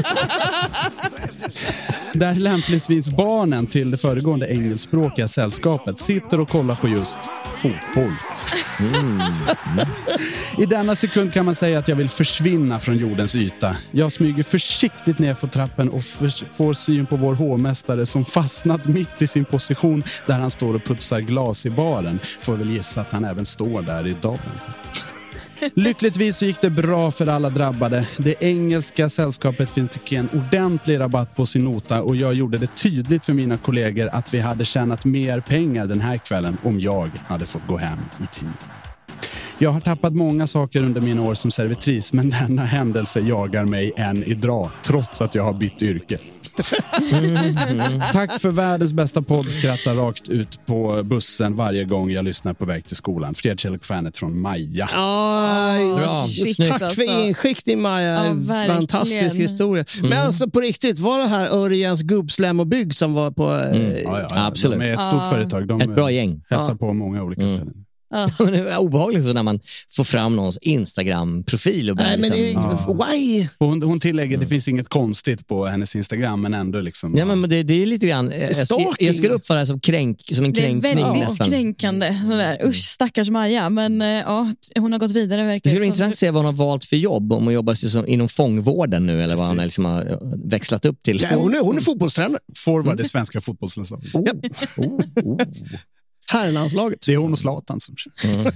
Där lämpligtvis barnen till det föregående engelskspråkiga sällskapet sitter och kollar på just fotboll. Mm. Mm. I denna sekund kan man säga att jag vill försvinna från jordens yta. Jag smyger försiktigt ner för trappen och får syn på vår hovmästare som fastnat mitt i sin position där han står och putsar glas i baren. Får väl gissa att han även står där idag. Lyckligtvis så gick det bra för alla drabbade. Det engelska sällskapet fick en ordentlig rabatt på sin nota och jag gjorde det tydligt för mina kollegor att vi hade tjänat mer pengar den här kvällen om jag hade fått gå hem i tid. Jag har tappat många saker under mina år som servitris, men denna händelse jagar mig än idag trots att jag har bytt yrke. Mm. Tack för världens bästa podd. Skrattar rakt ut på bussen varje gång jag lyssnar på väg till skolan. Fredkällefanet från Maja. Oh, Bra. Tack alltså. för inskickning, Maja. Ja, fantastisk historia. Mm. Men alltså på riktigt, var det här Örjans gubbslem och bygg som var på... Mm. Eh, ja, ja, ja. Absolut. De är ett stort ja. företag. De ett bra gäng. hälsar ja. på många olika mm. ställen. Ja. Det är obehagligt så när man får fram någons Instagram-profil och börjar Nej, men det, liksom, why? Hon, hon tillägger att det finns inget konstigt på hennes Instagram, men ändå liksom... Ja, men det, det är lite grann... Jag, jag skulle uppföra det som, kränk, som en Det är kränkning väldigt nästan. kränkande. Där. Usch, stackars Maja. Men ja, hon har gått vidare. Det Verkar skulle vara som. intressant att se vad hon har valt för jobb. Om hon jobbar som, inom fångvården nu eller vad hon liksom har växlat upp till. Ja, hon är, hon är fotbollstränare. Forward mm. det svenska fotbollslandslaget. Oh. Oh. Oh. Herrlandslaget. Det är hon och Zlatan som kör. Mm.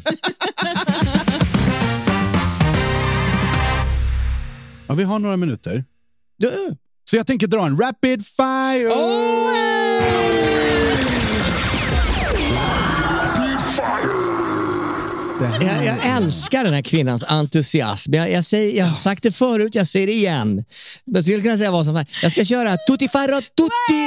Ja, vi har några minuter. Ja. Så jag tänker dra en rapid fire. Oh! Jag, jag älskar den här kvinnans entusiasm. Jag, jag, säger, jag har sagt det förut, jag säger det igen. Jag skulle kunna säga vad som helst. Jag ska köra tutti farro tutti.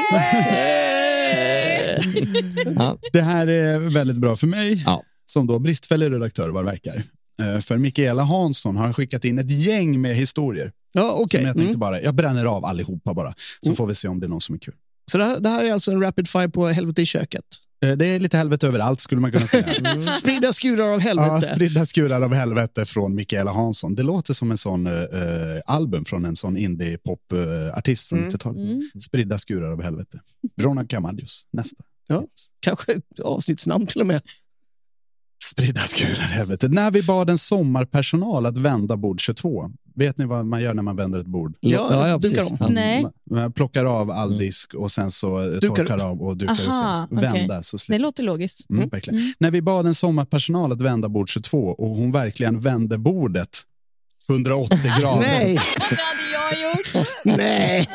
Ja. Det här är väldigt bra för mig, ja. Som då bristfällig redaktör vad det verkar. För Mikaela Hansson har skickat in ett gäng med historier. Ja, okay. Som jag tänkte mm. bara, jag bränner av allihopa bara. Så mm. får vi se om det är någon som är kul. Så det här, det här är alltså en rapid fire på helvete i köket? Det är lite helvete överallt skulle man kunna säga. Mm. Spridda skurar av helvete. Ja, spridda skurar av helvete från Mikaela Hansson. Det låter som en sån uh, album från en sån indie-pop-artist från mm. nittiotalet. Mm. Spridda skurar av helvete. Rona Kamadjus, nästa. Ja, kanske avsnittsnamn till och med. Spridda skurar av helvete. När vi bad en sommarpersonal att vända bord tjugotvå. Vet ni vad man gör när man vänder ett bord? Ja, ja, ja precis. Man, Nej. Man plockar av all disk och sen så dukar torkar av och dukar Aha, upp. Vända okay. så slipper. Det låter logiskt. Mm, verkligen. Mm. När vi bad en sommarpersonal att vända bord tjugotvå och hon verkligen vände bordet hundraåttio grader. Nej. Det hade jag gjort. Nej.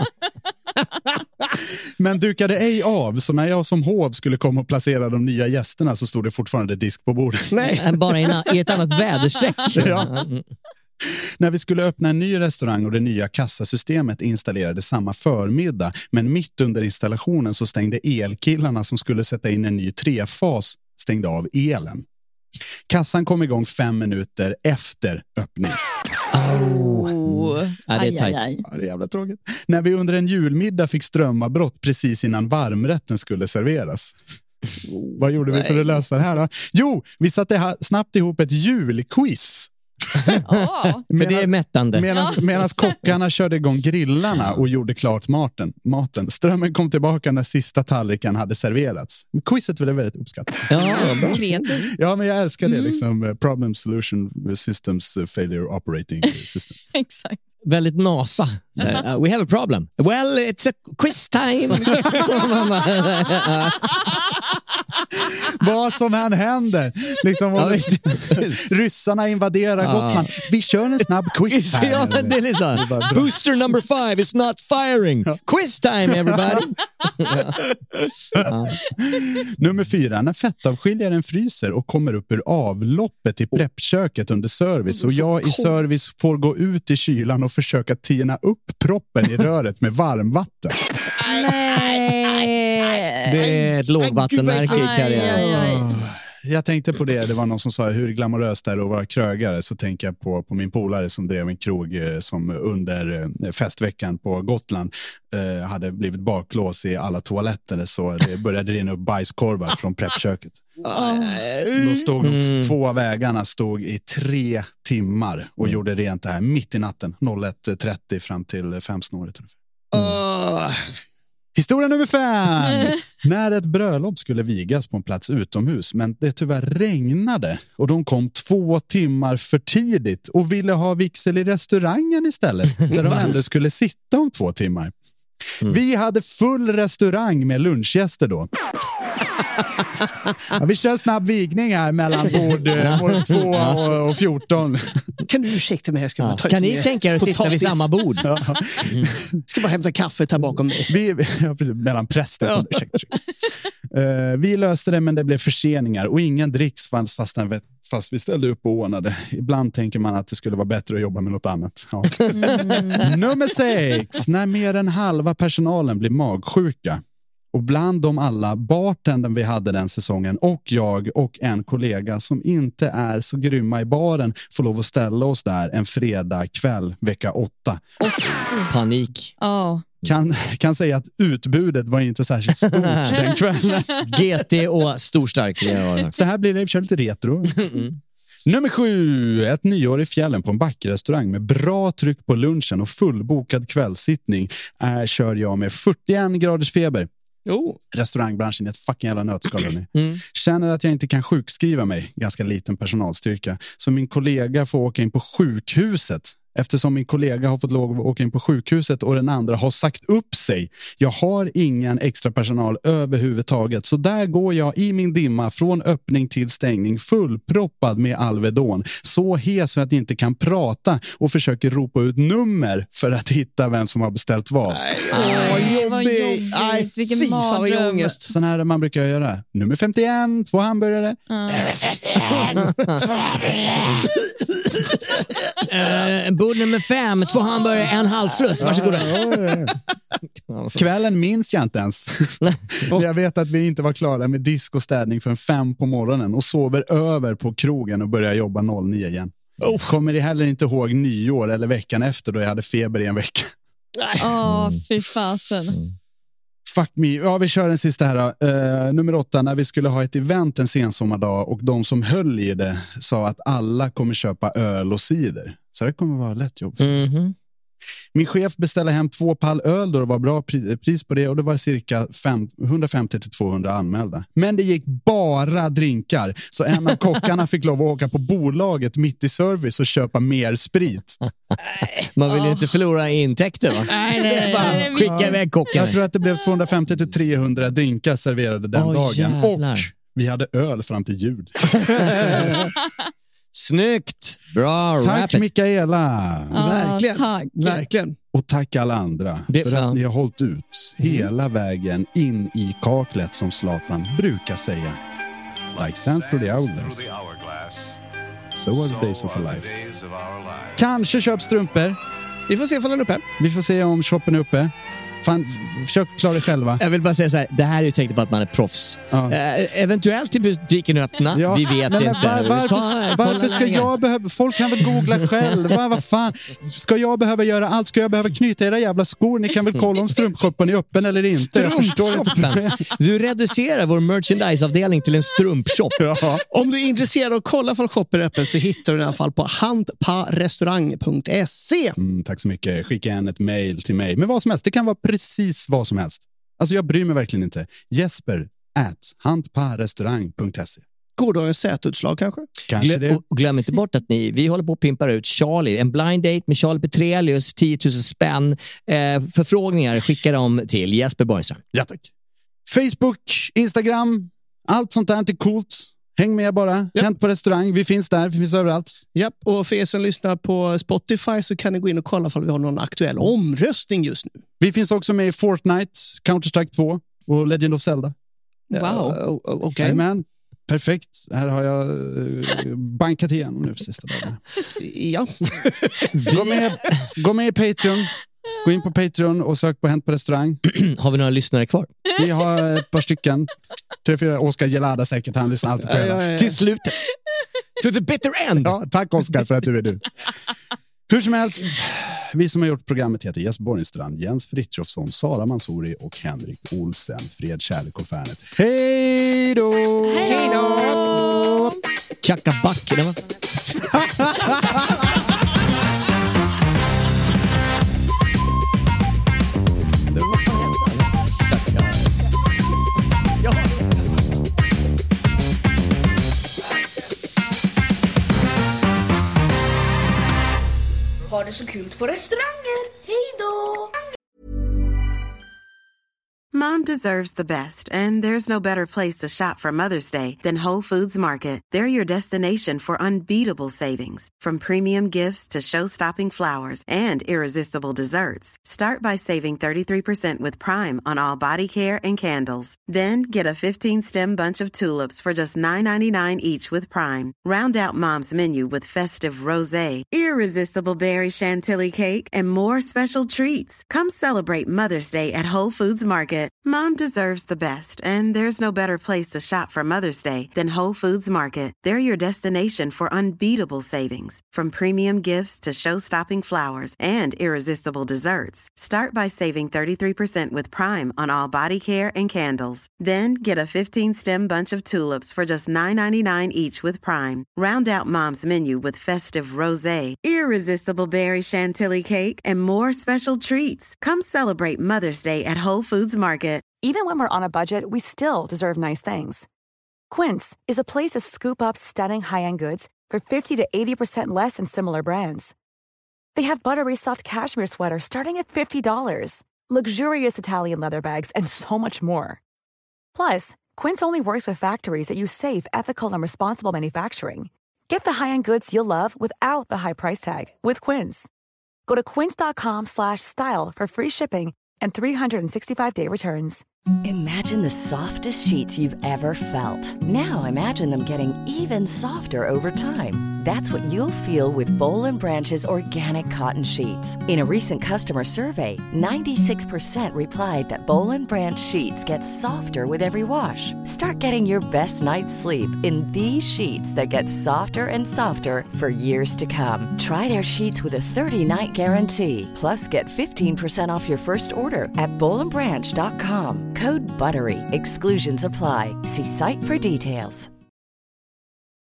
Men dukade ej av, så när jag som hov skulle komma och placera de nya gästerna så stod det fortfarande disk på bordet. Nej. Bara i, en, i ett annat väderstreck. Ja. När vi skulle öppna en ny restaurang och det nya kassasystemet installerades samma förmiddag, men mitt under installationen så stängde elkillarna som skulle sätta in en ny trefas stängde av elen. Kassan kom igång fem minuter efter öppning. Oh. Ja, det är tajt. Aj, aj, aj. Ja, det är jävla tråkigt. När vi under en julmiddag fick strömavbrott precis innan varmrätten skulle serveras. Oh, vad gjorde vi för att lösa det här då? Jo, vi satte ha- snabbt ihop ett julquiz. Oh. För det är mättande. Medan kockarna körde igång grillarna och gjorde klart maten, maten. Strömmen kom tillbaka när sista tallriken hade serverats. Quizet var väldigt uppskattat. Ja, kreativt. Ja, men jag älskar det. Mm. Liksom, problem solution systems failure operating system. Exakt. Väldigt NASA. Så här, uh, we have a problem. Well, it's a quiz time. vad som än händer. Liksom, Ja, ryssarna invaderar Ja. Gotland. Vi kör en snabb quiz här. Ja, men det är liksom, booster number five is not firing. Quiz time, everybody. Ja. Nummer fyra, när fettavskiljaren fryser och kommer upp ur avloppet i preppköket under service och jag i service får gå ut i kylan och försöka tina upp proppen i röret med varmvatten. Det är ett lågvattenmärke i karriären. Jag tänkte på det, det var någon som sa hur glamoröst det är att vara krögare, så tänker jag på, på min polare som drev en krog eh, som under eh, festveckan på Gotland eh, hade blivit baklås i alla toaletter, så det började rinna upp bajskorvar från preppköket. Då stod mm. två av vägarna stod i tre timmar och mm. gjorde rent det här mitt i natten, ett trettio fram till fem snåret ungefär. Mm. Historia nummer fem. När ett bröllop skulle vigas på en plats utomhus, men det tyvärr regnade och de kom två timmar för tidigt och ville ha vigsel i restaurangen istället, där de ändå skulle sitta om två timmar. Mm. Vi hade full restaurang med lunchgäster då. Ja, vi kör snabb vigning här mellan bord, bord två och, och fjorton. Kan du ursäkta mig? Jag ska bara ta kan ni tänka er att sitta vid samma bord? Ja. Mm. Ska bara hämta kaffet här bakom dig. Vi, ja, mellan präster. Ja. Uh, vi löste det, men det blev förseningar och ingen dricks fanns fast, fast vi ställde upp och ordnade. Ibland tänker man att det skulle vara bättre att jobba med något annat. Ja. Mm. Nummer sex. När mer än halva personalen blir magsjuka. Och bland dem alla, bartendern vi hade den säsongen och jag och en kollega som inte är så grymma i baren får lov att ställa oss där en fredag kväll vecka åtta. Oh. Panik. Oh. Kan, kan säga att utbudet var inte särskilt stort den kvällen. G T och storstark. Så här blir det i och för sig lite retro. Mm. Nummer sju, ett nyår i fjällen på en backrestaurang med bra tryck på lunchen och fullbokad kvällssittning äh, kör jag med fyrtioen graders feber. Oh. Restaurangbranschen är ett fucking jävla nötskal. Mm. Känner att jag inte kan sjukskriva mig, ganska liten personalstyrka, så min kollega får åka in på sjukhuset. Eftersom min kollega har fått lov att åka in på sjukhuset och den andra har sagt upp sig. Jag har ingen extra personal överhuvudtaget. Så där går jag i min dimma från öppning till stängning fullproppad med Alvedon. Så hes så att jag inte kan prata och försöker ropa ut nummer för att hitta vem som har beställt vad. Nej, oh, vad jobbigt. Nej, vilken mardröm. Sån här man brukar göra. Nummer femtioen, två hamburgare. Uh. femtioen, två hamburgare. Uh, bord nummer fem, två hamburgare, en halsfluss. Varsågoda. Kvällen minns jag inte ens. Jag vet att vi inte var klara med disk och städning förrän fem på morgonen och sover över på krogen och börjar jobba noll nio igen. Oh. Kommer det heller inte ihåg nyår eller veckan efter då jag hade feber i en vecka. Åh, oh, fy fasen. Fuck me. Ja, vi kör den sista här då. Uh, nummer åtta, när vi skulle ha ett event en sensommardag och de som höll i det sa att alla kommer köpa öl och cider. Så det kommer vara lätt jobb. Mm-hmm. Min chef beställde hem två pall öl då det var bra pris på det och det var cirka hundrafemtio till tvåhundra anmälda. Men det gick bara drinkar så en av kockarna fick lov att åka på bolaget mitt i service och köpa mer sprit. Man vill ju inte förlora intäkter, va? Nej, nej, nej. Bara skicka iväg kocken. Jag tror att det blev tvåhundrafemtio till trehundra drinkar serverade den oh, dagen. Jävlar. Och vi hade öl fram till jul. Snyggt! Bra. Tack rapid. Mikaela. Ja, verkligen. Tack. Verkligen. Och tack alla andra det, för att ja. ni har hållit ut hela vägen in i kaklet som Zlatan brukar säga. Like sand through the hourglass. So are the days of our life. Kanske köp strumpor. Vi får se om den är uppe. Vi får se om shoppen är uppe. Fan, försök klara det själva. Jag vill bara säga så här, det här är ju tänkt på att man är proffs. Ja. Eh, eventuellt till butiken öppna, ja. Vi vet men, inte. Var, varför Ta, varför ska jag behöva, folk kan väl googla själva, vad fan. Ska jag behöva göra allt? Ska jag behöva knyta era jävla skor? Ni kan väl kolla om strumpshoppen är öppen eller inte. Jag förstår inte. Du reducerar vår merchandiseavdelning till en strumpshop. Ja. Om du är intresserad av att kolla om shoppen är öppen så hittar du i alla fall på handparrestaurang punkt se. Mm, tack så mycket. Skicka en ett mejl till mig. Men vad som helst, det kan vara precis vad som helst. Alltså jag bryr mig verkligen inte. Jesper at handparrestaurang punkt se. Gårdagens sätutslag kanske? Kanske Glöm, det. och glöm inte bort att ni, vi håller på att pimpa ut Charlie. En blind date med Charlie Petrelius, tio tusen spänn. Eh, förfrågningar skickar dem till Jesper Borgström. Ja tack. Facebook, Instagram, Allt sånt där är coolt. Häng med bara. Yep. Hänt på restaurang. Vi finns där. Vi finns överallt. Japp, och för er som lyssnar på Spotify så kan ni gå in och kolla om vi har någon aktuell omröstning just nu. Vi finns också med i Fortnite, Counter-Strike två och Legend of Zelda. Wow. Uh, Okej. Okay. Men perfekt. Här har jag uh, bankat igenom nu på sista dagen. Ja. gå, med, gå med i Patreon. Gå in på Patreon och sök på Hänt på restaurang. Har vi några lyssnare kvar? Vi har ett par stycken. Tre, fyra. Oskar Gelada säkert. Han lyssnar alltid på ja, ja, ja. Till slutet. To the bitter end. Ja, tack Oskar för att du är du. Hur som helst, vi som har gjort programmet heter Jesper Borgenstrand, Jens Frithiofsson, Sara Mansouri och Henrik Olsen. Fred, kärlek och fanet. Hej då! Hej då! Tjacka back. Det var... Det var fan Tjacka. Ja. Ha det så kul på restauranger. Hej då! Mom deserves the best, and there's no better place to shop for Mother's Day than Whole Foods Market. They're your destination for unbeatable savings, from premium gifts to show-stopping flowers and irresistible desserts. Start by saving thirty-three percent with Prime on all body care and candles. Then get a fifteen-stem bunch of tulips for just nine ninety-nine each with Prime. Round out Mom's menu with festive rosé, irresistible berry chantilly cake, and more special treats. Come celebrate Mother's Day at Whole Foods Market. Mom deserves the best, and there's no better place to shop for Mother's Day than Whole Foods Market. They're your destination for unbeatable savings, from premium gifts to show-stopping flowers and irresistible desserts. Start by saving thirty-three percent with Prime on all body care and candles. Then get a fifteen-stem bunch of tulips for just nine ninety-nine each with Prime. Round out Mom's menu with festive rosé, irresistible berry chantilly cake, and more special treats. Come celebrate Mother's Day at Whole Foods Market. Even when we're on a budget, we still deserve nice things. Quince is a place to scoop up stunning high-end goods for fifty to eighty percent less than similar brands. They have buttery soft cashmere sweaters starting at fifty dollars, luxurious Italian leather bags, and so much more. Plus, Quince only works with factories that use safe, ethical, and responsible manufacturing. Get the high-end goods you'll love without the high price tag with Quince. Go to quince.com slash style for free shipping and three sixty-five day returns. Imagine the softest sheets you've ever felt. Now imagine them getting even softer over time. That's what you'll feel with Boll and Branch's organic cotton sheets. In a recent customer survey, ninety-six percent replied that Boll and Branch sheets get softer with every wash. Start getting your best night's sleep in these sheets that get softer and softer for years to come. Try their sheets with a thirty-night guarantee. Plus, get fifteen percent off your first order at boll and branch dot com. Code BUTTERY. Exclusions apply. See site for details.